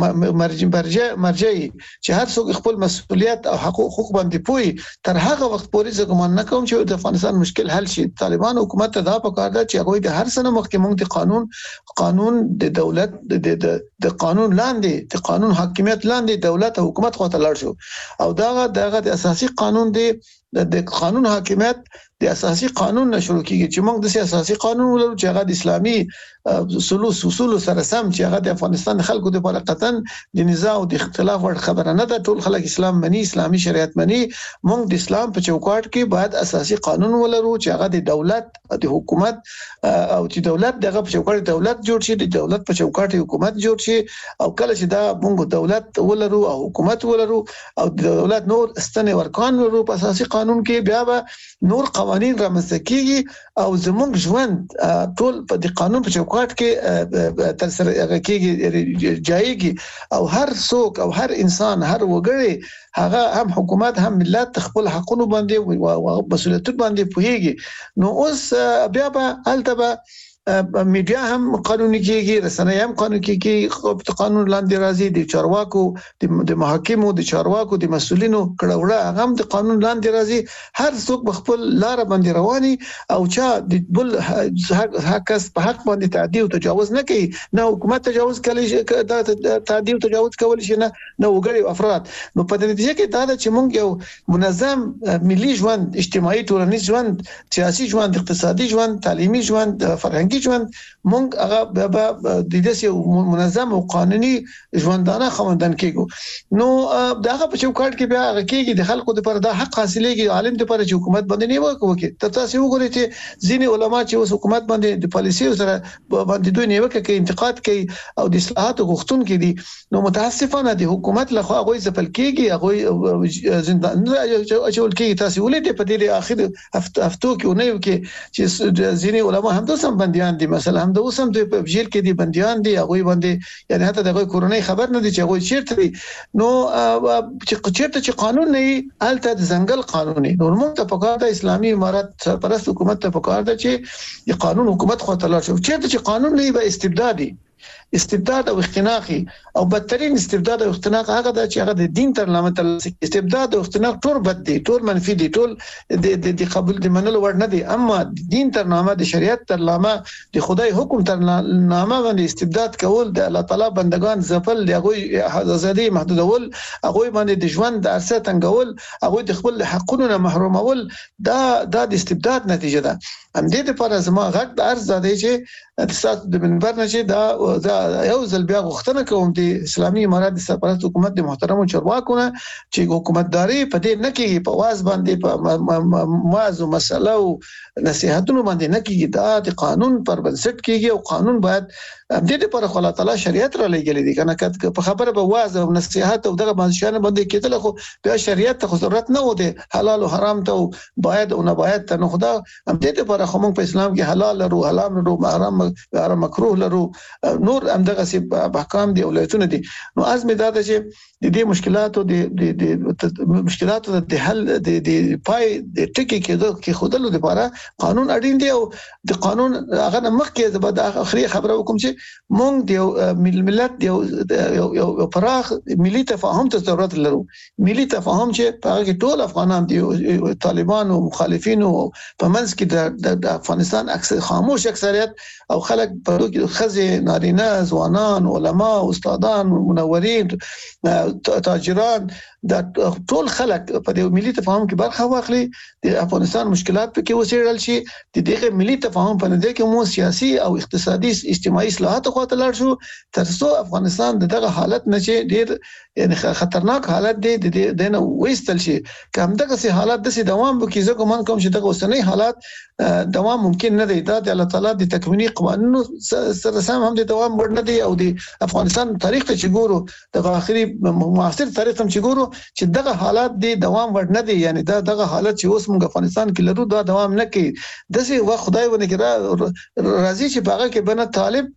مرجع چې هر څوک خپل مسؤلیت او حقوق باندې پوي. تر هغه وخت پورې زه ګمان نه کوم چې د افغانستان مشکل حل شي. طالبان حکومت ته دا پکار ده چې هغه د هر سنه مخکې موږ د قانون د دولت د قانون لاندې د قانون حاکمیت لاندې دولت او حکومت خواته لاړ شو او دغه د اساسي قانون دی د قانون حاکمیت د اساسي قانون نشو کیږي چې موږ د اساسي قانون ولرو چې هغه د اسلامي اصول سره سم چې هغه د افغانستان خلکو لپاره قطن د نزاع او د اختلاف ور خبره نه ده. ټول خلک اسلام مني، اسلامي شریعت مني. موږ د اسلام په چوکاټ کې باید اساسي قانون ولرو چې هغه د دولت د حکومت او چې دولت دغه په چوکاټ دولت جوړ شي، د دولت په چوکاټ حکومت جوړ شي. او کله چې دا موږ دولت ولرو او حکومت ولرو او د دولت نور ستنې ورکان ولرو په اساسي قانون کې، بیا به نور قوانين رامنځته کیږي او زموږ ژوند ټول په د قانون په چوکاټ کې تر سره کیږي جایږي. او هر څوک او هر انسان، هر وګړي، هغه هم حکومت هم ملت خپل حقوقو باندې او مسؤلیت باندې پوهیږي. نو اوس بیا به البته میډیا هم قانوني کیږي، رسنۍ هم قانوني کیږي، قانون لاندې راځي. د چارواکو د محاکمو د چارواکو د مسؤلینو کړهوړه هغه هم د قانون لاندې راځي. هر څوک په خپل لار باندې رواني او چا د بل حق په حق باندې تعدی او تجاوز نه کوي. نه حکومت تجاوز کوي، دا تعدی او تجاوز کول شي نه وګړي او افراد. نو په دې نتیجه کې دا چې موږ یو منظم ملي ژوند، اجتماعي ټولنیز ژوند، سیاسي ژوند، اقتصادي ژوند، تعلیمي ژوند، فرهنګي ژوند، مونږ هغه د دې منظم او قانوني ژوندانه خوندن کېږو. نو داغه په چوکاټ کې بیا هغه کېږي د خلکو لپاره دا حق حاصلېږي، عالم لپاره چې حکومت باندې نه وکړي. تاسو وګورئ چې ځینې علما چې اوس حکومت باندې د پالیسي سره باندې دوی نه وکړي، انتقاد کوي او د اصلاحات غوښتونکي دي. نو متاسفانه د حکومت لخوا هغه ځپل کېږي، هغه زندان اچول کېږي. تاسو ولې په دې اخر هفتو کې نه یو کې چې ځینې علما هم د سم بنديان دي، مثلا هم د اوسم د جیل کې دي بنديان دي، هغه باندې یعنی حتی دغه کورونی خبر نه دي چې هغه چیرته دي. نو چې قانون نه الته د ځنګل قانوني نور موږ ته په کار د اسلامي امارت سرپرست حکومت ته په کار ده چې د قانون حکومت خو ته لاړ شي. چیرته چې قانون نه به استبداد او اختناقي او بدترین استبداد او اختناق هغه د چې هغه د دین تر نامه تل استبداد او اختناق ټول بد دي، ټول منفي دي، ټول د قبول د منلو وړ نه دي. اما دین تر نامه، د شریعت تر نامه، د خدای حکم تر نامه باندې استبداد کول، د الله تعالی بندگان ځپل، هغه آزادي محدودول، هغه باندې د ژوند د ارسه تنګول، هغه د خپل حقوقو نه محرومول، دا د استبداد نتیجه ده. هم دې لپاره زما غږ د ارز ده چې د منبر نه چې دا یو ځل بیا غوښتنه کوم د اسلامي امارت د سرپرست حکومت د محترمو چارواکو نه چې حکومتداري په دې نه کېږي، په واز باندې په موضوع مسله او نصيحتونو باندې نه کېږي، دا د قانون پر بنسټ کېږي. او قانون باید د دې پر الله تعالی شریعت را لګلې دي کنه، کله په خبره به واز او نصيحت او دغه باندې باندې کېدل، خو بیا شریعت ته ضرورت نه وته، حلال او حرام ته باید او نه باید ته نه خدا هم دې پر خو موږ په اسلام کې حلال لرو، حرام لرو، حرام مکروه لرو، نور هم دغه سي احکام دي اولایتونه دي. نو ازمه دا ده چې د دې مشکلاتو د حل د پای د ټکی کې خودلو لپاره قانون اړین دی. او د قانون هغه مخکې زبد اخري خبره وکم چې مونږ د ملت یو پراخ ملي تفاهم ته ضرورت لرو. ملي تفاهم چې په هغه کې ټول افغانان دي، طالبان او مخالفین او په منځ کې د افغانستان خاموش اکثریت او خلک په کې خزه، نارینه، ځوانان، علما، استادان، منورین، تاجران، دا ټول خلک په دې ملي تفاهم کې برخه واخلي. د افغانستان مشکلات په کې وسیړل شي، د دغه ملي تفاهم په نتیجه کې مو سیاسي او اقتصادي اجتماعي اصلاحات خو ته لاړ شو ترڅو افغانستان دغه حالت نه چې ډیر یعنی خطرناک حالت دی د نه وېستل شي. کوم دغه سي حالات د سي دوام وکړي، زه کوم چې دغه اوسنۍ حالات دوام ممکن نه دی. دا د الله تعالی د تکوینی قوانینو سره سم هم د دوام ور نه دی. او د افغانستان تاریخ ته چې ګورو، د اخري معاصر تاریخ ته چې ګورو چې دغه حالات د دوام ور نه دی. یعنی دغه حالت چې اوس موږ افغانستان کې لرو دا دوام نه کوي. دغه وخت خدای ونه کړه راځي چې باغه کې بنه طالب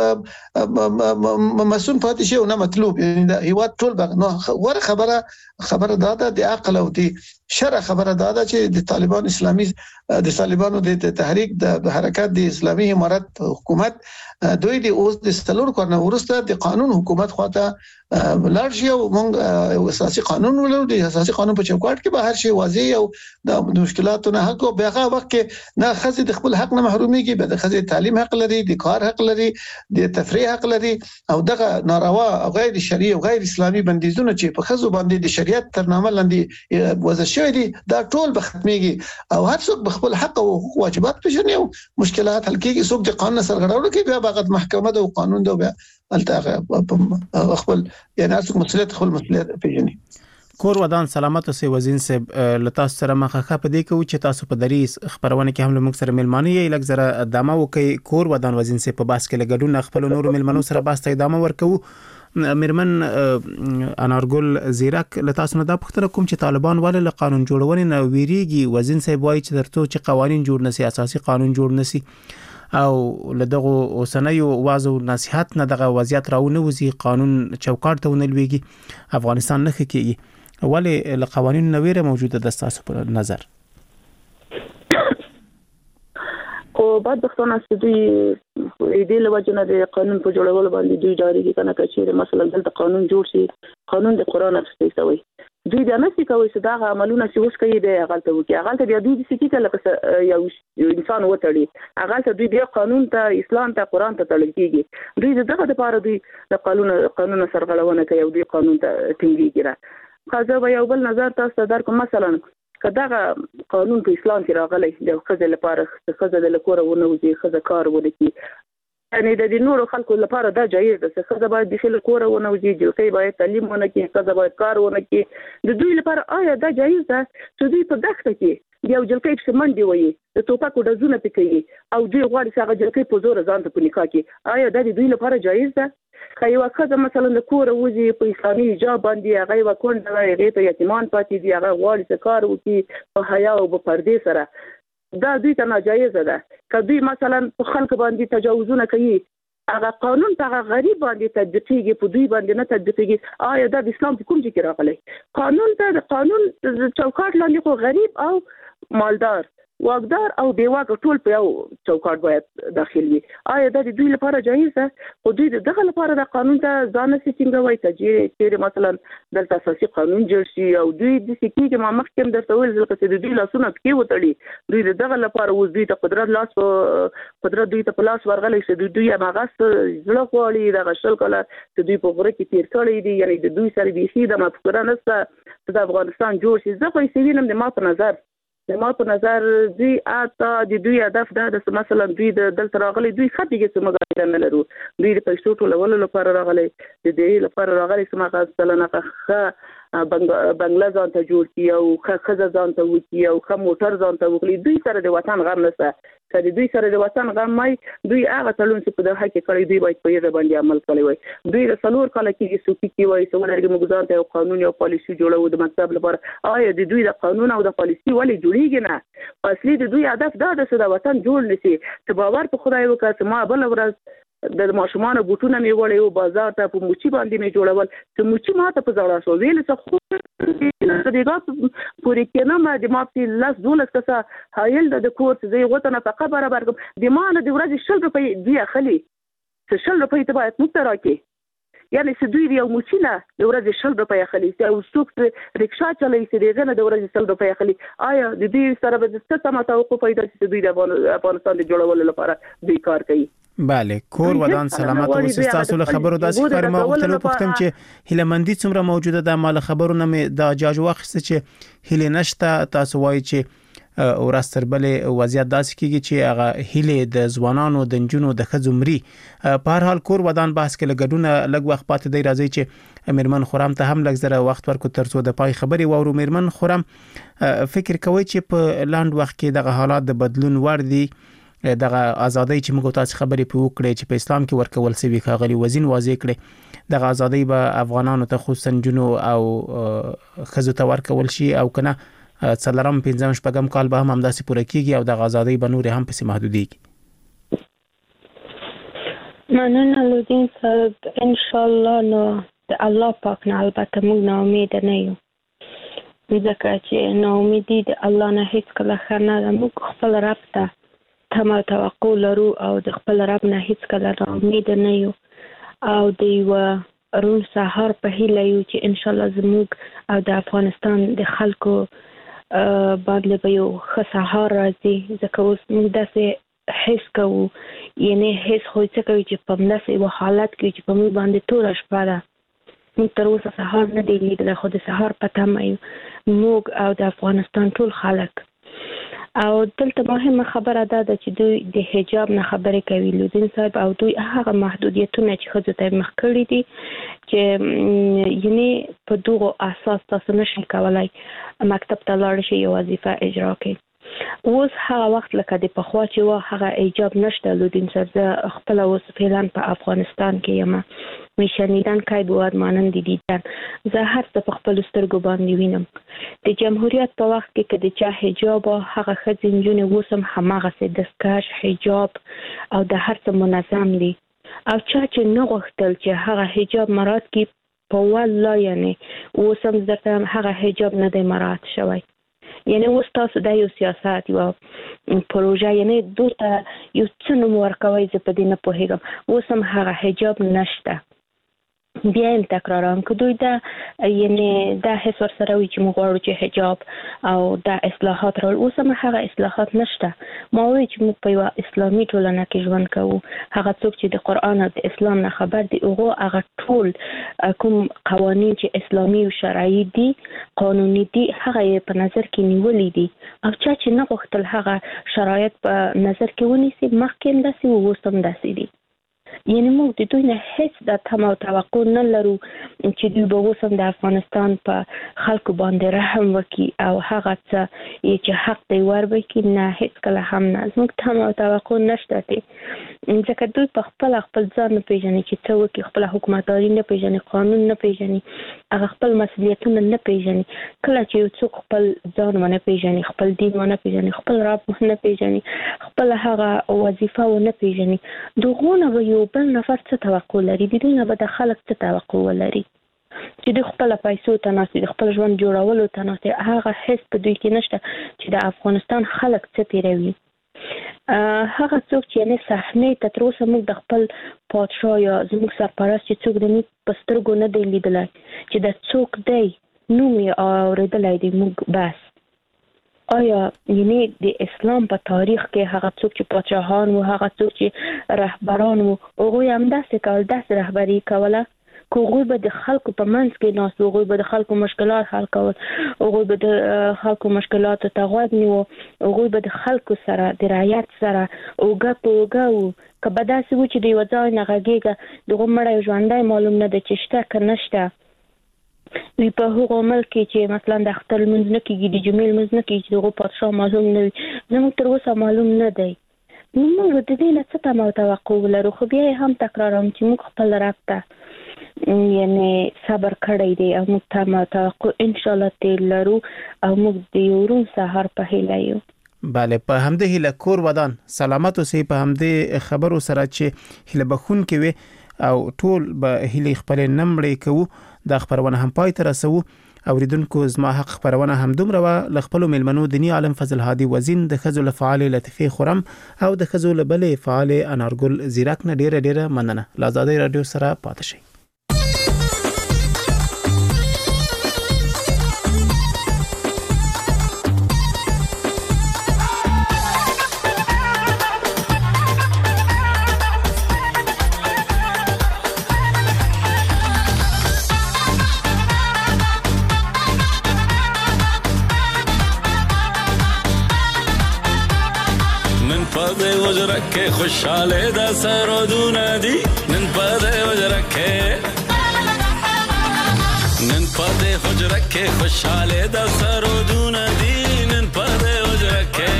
مسؤل پاتې شي او نه مطلوب. یعنی دا هیواد ټول نو ور خبره دا د عقل او د شرع خبره دا چې د طالبان اسلامي د طالبانو د تحریک د حرکت د اسلامي امارت حکومت دوی د اوس د ستلور کورنه ورسته د قانون حکومت خواته لارشي او موږ اساسي قانون ولرو د اساسي قانون په چوکاټ کې به هر شی واضح او د مشکلاتو نه حق او بهغه وخت کې نه خزي د خپل حق نه محروميږي به د خزي تعلیم حق لري د کار حق لري د تفریح حق لري او دغه ناروا او غیر شرعي او غیر اسلامي بندیزونه چې په خزو باندې د شریعت تر نامه لاندې وضع شوی دي دا ټول به ختميږي او هر څوک خپل حق او حقوق واجبات پیژني او مشکلات حل کیږي څوک د قانون سرغړونه کوي بیا بغد محکمه او قانون دا بیا الته خپل یعنی تاسو مسؤلیت خپل مسؤلیت پیژني. کور ودان سلامت اوسې وزین صاحب لتا سره مخه په دې کې چې تاسو په دریس خبرونه کې هم له موږ سره ملمانه یې لږ زره ادامه وکي. کور ودان وزین صاحب په باس کې لګډون خپل نور ملمنو سره باس ته ادامه ورکو. مرمن انارګل زیرک لتا سره دا پختره کوم چې طالبان ول له قانون جوړونې نه ویریږي. وزین صاحب وایي چې درته چې قوانين جوړ نسی اساسي قانون جوړ نسی او لدغه اوسنۍ وازو نصيحت نه دغه وضعیت راونه وزي قانون چوکاټ ته ونلويږي افغانستان نه کېږي ولی له قوانینو نویره موجوده د تاسو په نظر او بعد وختونه چې دوی دې له وجه نه د قانون په جوړولو باندې دوی جاري دي کنه چې مثلا دلته قانون جوړ شي قانون د قران اخستې شوی دوی دا نه کوي چې دا عملونه چې اوس کوي د غلطه وکي غلطه بیا دوی د سکی کله یو انسان وټړي غلطه دوی بیا قانون ته اسلام ته قران ته تړل کیږي دوی دغه لپاره دوی د قانون سرغړونه کوي او دوی قانون ته ټینګي کړه خاصه یو بل نظر تاسو در کوم مثلا کداغه قانون په اسلام کې راغلی د خزه لپاره خزه د لکوره ونوځي خزه کار ولکي یعنی د نورو خلکو لپاره دا جایز ده چې خزه باید د خلکو کور ونوځي جلکې باید تعلیم ونکي خزه باید کار ونکي د دوی لپاره آیا دا جایز ده چې دوی په دښته کې یو جلکې چې منډي وي د توپکو ډزونه پکې او دوی غواړي چې هغه جلکې په زور ځان ته په نکاح کې آیا دا د دوی لپاره جایز ده خایو خزه مثلا د کور وځي په اسلامي حجاب باندې هغه وکونډه هغه ته یتیمان پاتې دي هغه غواړي چې کار وکړي په حیا او په پردې سره دا دوی ته ناجایز ده کدی مثلا په خلک باندې تجاوزونه کوي هغه قانون ته غریب باندې تطبیقيږي په دوی باندې نه تطبیقيږي آیا دا د اسلام په کوم ځای کې راغلی قانون ته د قانون چوکاټ لاندې خو غریب او مالدار واقدار او بیواګه ټول په یو چوکاټ باید داخل وي آیا دا د دوی لپاره جایز ده خو دوی دغه لپاره د قانون ته ځان سټینګوي چې مثلا دلته اساسي قانون جوړ شي او دوی د سکیګه ما مخکې درته ویل چې د دوی لاسونه کې وتړي دوی دغه لپاره اوس دوی ته قدرت دوی ته په لاس ورغلی چې دوی هغه زړه غواړي د غشل کله چې دوی په غره کې تیر کړی دي یعنی د دوی سره به شي د مفکوره نسته د افغانستان جوړ شي زه خو سوینم د ما په نظر دوی اته د دوی هدف دا د مثلا دوی د دلته راغلي دوی خطيږي چې موږ نه لرو دوی د پیسو ټولولو لپاره راغلي د دې لپاره راغلي چې ما مثلا نه بنگلا ځان ته جوړ کی او خزه ځان ته وکی او خه موټر ځان ته وکړي دوی سره د وطن غم نشته کله دوی سره د وطن غم مای دوی هغه تلون چې په دغه کې کړی دوی باید په یوه باندې عمل کوي وای دوی د څلور کال کې سوکي کی وای څومره موږ ځان ته قانون او پالیسي جوړو د مکتب لپاره آیا د دوی د قانون او د پالیسي ولې جوړیږي نه اصلي د دوی هدف دا ده چې د وطن جوړ نشي چې باور په خدای وکړي چې ما بل ورځ د ماشومان بوټونه می وړي او بازار ته په موچی باندې می جوړول چې موچی ماته په ځړا شو ویل څه خو دغه پورې کنه ما د ماپی لاس دولت کسه حایل د کورس زی غوتنه په خبره برګم د مان د ورځ شل روپۍ دی اخلي چې شل روپۍ ته باید متراکي یعنی چې دوی یو موچینه د ورځ شل روپۍ اخلي او څوک رکشا چلای چې دغه د ورځ شل روپۍ اخلي آیا د دې سره به څه سم توقع پیدا چې دوی د افغانستان د جوړولو لپاره دوی کار کوي بله کور ودان سلامت اوسئ تاسو له خبرو داسې خبره ما وختلو پختم چې هیلمندي څومره موجوده ده مال خبرو نه د جاج واخست چې هیله نشته تاسو وایي چې ورستربلې وضعیت داسې کیږي چې هغه هیله د ځوانانو د جنونو د خزمري په هر حال کور ودان باس کې لګډونه لګ وخت پاتې دی راځي چې میرمن خورم ته هم لګ زره وخت ورکو ترڅو د پای خبري وورو میرمن خورم فکر کوي چې په لاند وخت کې دغه حالات د بدلون ور دي دغه ازادي چې موږ تاسو خبرې په وکړې چې په اسلام کې ورکول سوي کاغلي وزن واضح کړي دغه ازادي به افغانانو ته خصوصا جنو او خزو ته ورکول شي او کنه څلرم پنځم شپږم کال به هم همداسې پوره کیږي او دغه ازادي به نور هم پسې محدوديږي مننه لودین صاحب ان شاء الله نو د الله پاک نه البته موږ نه امید نه یو ځکه چې نو امیدي د الله نه هیڅ کله خنه موږ خپل رب ته تمه توقع لرو او د خپل رب نه هیڅ کله امید نه یو او د یو روڼ سهار په هیله یو چې ان شاء الله زموږ او د افغانستان د خلکو باندې به یو ښه سهار راځي، ځکه اوس موږ داسې حس کوو، یعنی حس خو څه کوي چې په همداسې یو حالت کې چې په موږ باندې ټوله شپه ده، موږ تر اوسه سهار نه دی لیدلی، خو د سهار په تمه یو موږ او د افغانستان ټول خلک. او دلته مهمه خبره ده چې دوی د حجاب نه خبرې کوي لودین صاحب، او دوی هغه محدودیتونه چې ښځو ته مخ کړي دي چې یعنی په دغو اساس تاسو نشئ کولی مکتب ته لاړ شئ یو وظیفه اجرا کړئ. اوس هغه وخت لکه د پخوا چې و هغه حجاب نشته لودین صاحب. زه خپله اوس فعلا په افغانستان کې یم، میشنیدن که بود مانند دیدن، زه هر څه په خپلو سترګو باندې وینم. د جمهوریت په وخت کې که د چا حجاب هغه ښځې نجونې اوس هم هماغسې دستکش حجاب او د هر څه منظم دي، او چا چې نه غوښتل چې هغه حجاب مراعات کړي په والله یعنی اوس هم درته هغه حجاب نه دی مراعات شوی. یعنی اوس تاسو دا یو سیاست یو پروژه یعنی دوی یو څه نوم ورکوئ، زه په دې نه پوهېږم. اوس هم هغه حجاب نشته. بیا هم تکرارم که دوی دا یعنی دا حس ورسره وي چې موږ غواړو چې حجاب او دا اصلاحات راوړو، اوس هم هغه اصلاحات نشته. ما وایي چې موږ په یوه اسلامي ټولنه کې ژوند کوو. هغه څوک چې د قرآن او د اسلام نه خبر دي هغو هغه ټول کوم قوانین چې اسلامي او شرعي دي قانوني دي هغه یې په نظر کې نیولي دي، او چا چې نه غوښتل هغه شرایط په نظر کې ونیسي، مخکې هم داسې و اوس هم داسې دي. یعنی موږ د دوی نه هیڅ د تمه او توقع نه لرو چې دوی به اوس هم د افغانستان په خلکو باندې رحم وکړي او هغه څه چې حق دی وربکړي، نه هیڅکله هم نه. زموږ تمه او توقع نشته دی، ځکه دوی په خپله خپل ځان نه پېژني چې څه وکړي، خپله حکومتداري نه پېژني، قانون نه پېژني، هغه خپل مسؤلیتونه نه پېژني. کله چې یو څوک خپل ځان ونه پېژني، خپل دین ونه پېژني، خپل رب ونه پېژني، خپله هغه وظیفه ونه پېژني، دغو نه به یو بل نفر څه توقع لري؟ د دوی نه به د خلک څه توقع ولري چې د خپل پیسو ته ناست دي، د خپل ژوند جوړولو ته ناست دي. هغه حس په دوی کې نشته چې د افغانستان خلک څه تیروي. هغه څوک چې یعنې صحنې ته تر اوسه موږ د خپل پادشاه یا زموږ سرپرست چې څوک د موږ په سترګو نه دی لیدلی چې د څوک دی نوم یې اورېدلی دی موږ بس. آیا یعنی د اسلام په تاریخ کې هغه څوک چې پادشاهان و، هغه څوک چې رهبران و، هغوی همداسې کول، داسې رهبري کوله که هغوی به د خلکو په منځ کې ناست و، هغوی به د خلکو مشکلات حل کول، هغوی به د خلکو مشکلاتو ته غوږ نیو، هغوی به د خلکو سره د رعیت سره اوږه په اوږه وو. که به داسې و چې د یوه ځای نه غږېږه دغه مړی ژوندی معلوم نه دی چې شته که نشته. وی په هغو ملک کې چې مثلا د اختر لمونځ نه کېږي، د جمعې لمونځ نه کېږي، چې دغو پادشاه معلوم نه وي، زموږ تر اوسه معلوم نه دی. موږ د دې نه څه تمه او توقع ولرو؟ خو بیا یې هم تکراروم چې موږ خپل رب ته یعنې صبر کړی دی او موږ تمه او توقع انشاءالله ترې لرو او موږ د یو روڼ سهار په هیله یو. بله، په همدې هیله کور ودان سلامت اوسئ. په همدې خبرو سره چې هیله بخونکې وي او ټول به هیلې خپلې نه مړې کوو. دا خبرونه هم پای ته رسوو. اوریدونکو زما حق خبرونه هم دومره وه. له خپلو میلمنو دیني عالم فضل هادي وزین، د ښځو له فعالې لطیفې خورم او د ښځو له بلې فعالې انارګل زیرک نه ډیره مننه. له ازادۍ راډیو سره پاتې شئ. که خوشحاله دا سرودونه دی نن پده وجرکه، نن پده وجرکه خوشحاله دا سرودونه دی نن پده وجرکه،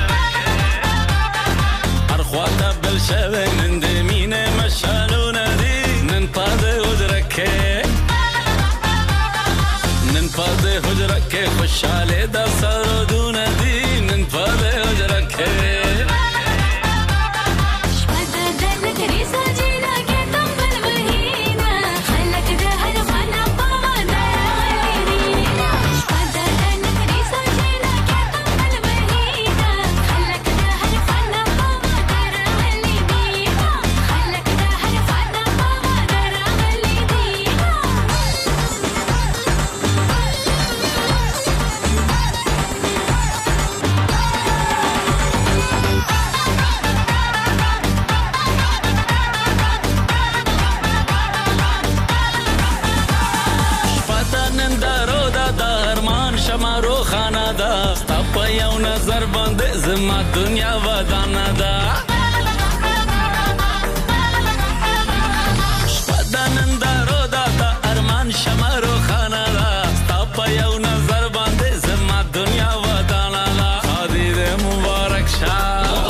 هر خواته بل شوه نن دمینه مشالونه دی نن پده وجرکه، نن پده وجرکه خوشحاله دا سرودونه دی نن پده وجرکه. نظر باندې زما دنیا ودانه ده شپه د نندارو ده د ارمان شمه روښانه ده ستا په یو نظر باندې زما دنیا ودانه ده خادي دې مبارک شه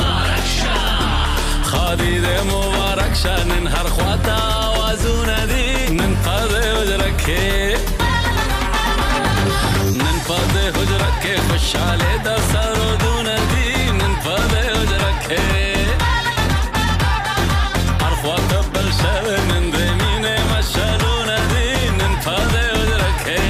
خادي دې مبارک شه نن هر خواته آوازونه دي نن په دې حجره کې نن په دې حجره کې خوشحاله د سرودونه دي نن په دې حجره کې هر خواته بل شوی نن د مینې مشعلونه دي نن په دې حجره کې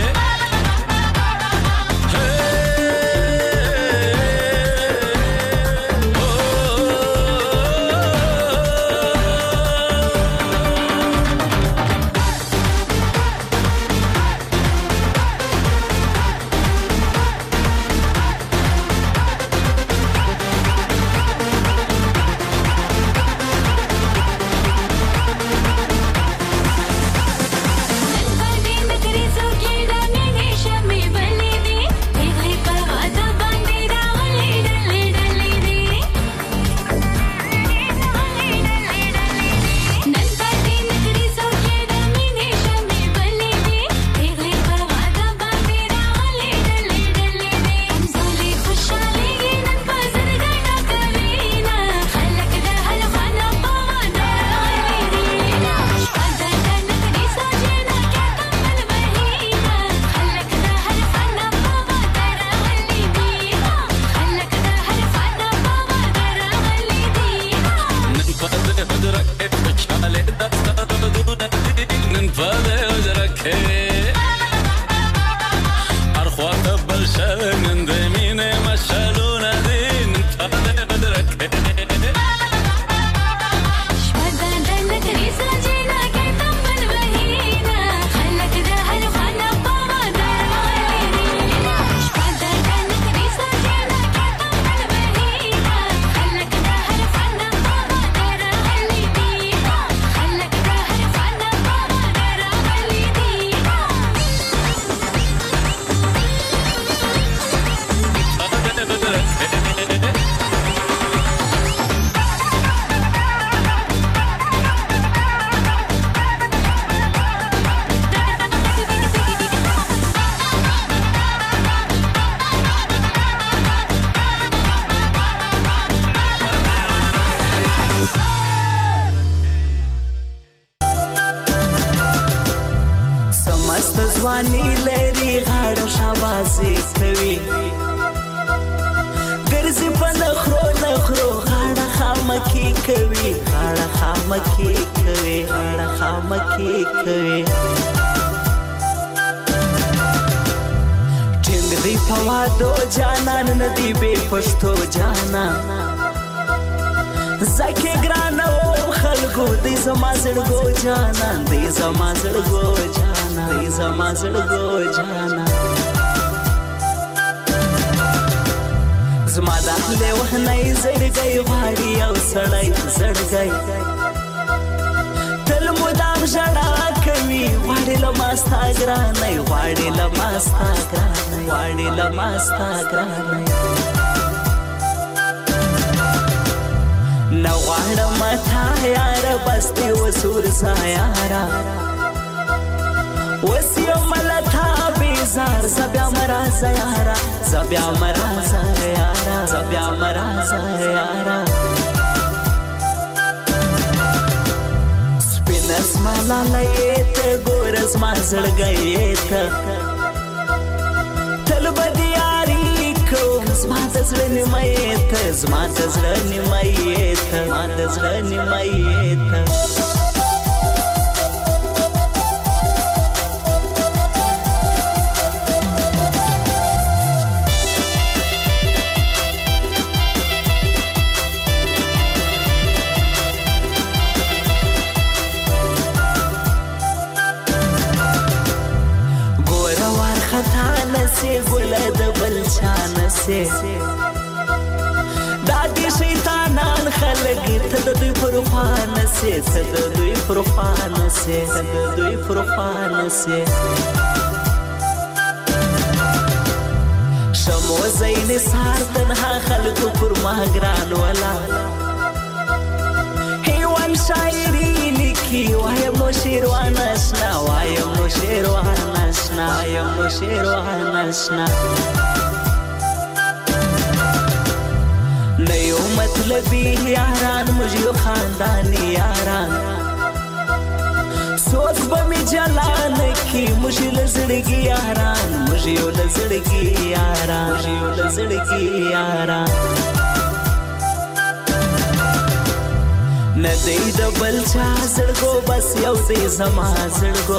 دادی شیطانان خلق ته د دوی پروفان سي ته د دوی پروفان سي ته د دوی پروفان سي شمو زین سار تنها خلکو پر ما ګران ولا هیوان شاعری لیکي وایم نو شیروان آشنا وایم نو شیروان آشنا وایم نو شیروان آشنا نیو مطلبی یاران مجھو خاندانی یاران سوک بمی جلان کی مجھو لزڑگی یاران مجھو لزڑگی یاران مجھو لزڑگی یاران ندی دبل چا زڑگو بس یو دی زما زڑگو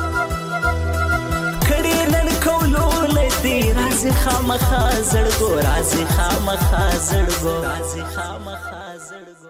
کڑی نن کولو ندی رازی خامخا زڑگو رازی خامخا زڑگو رازی خامخا زڑگو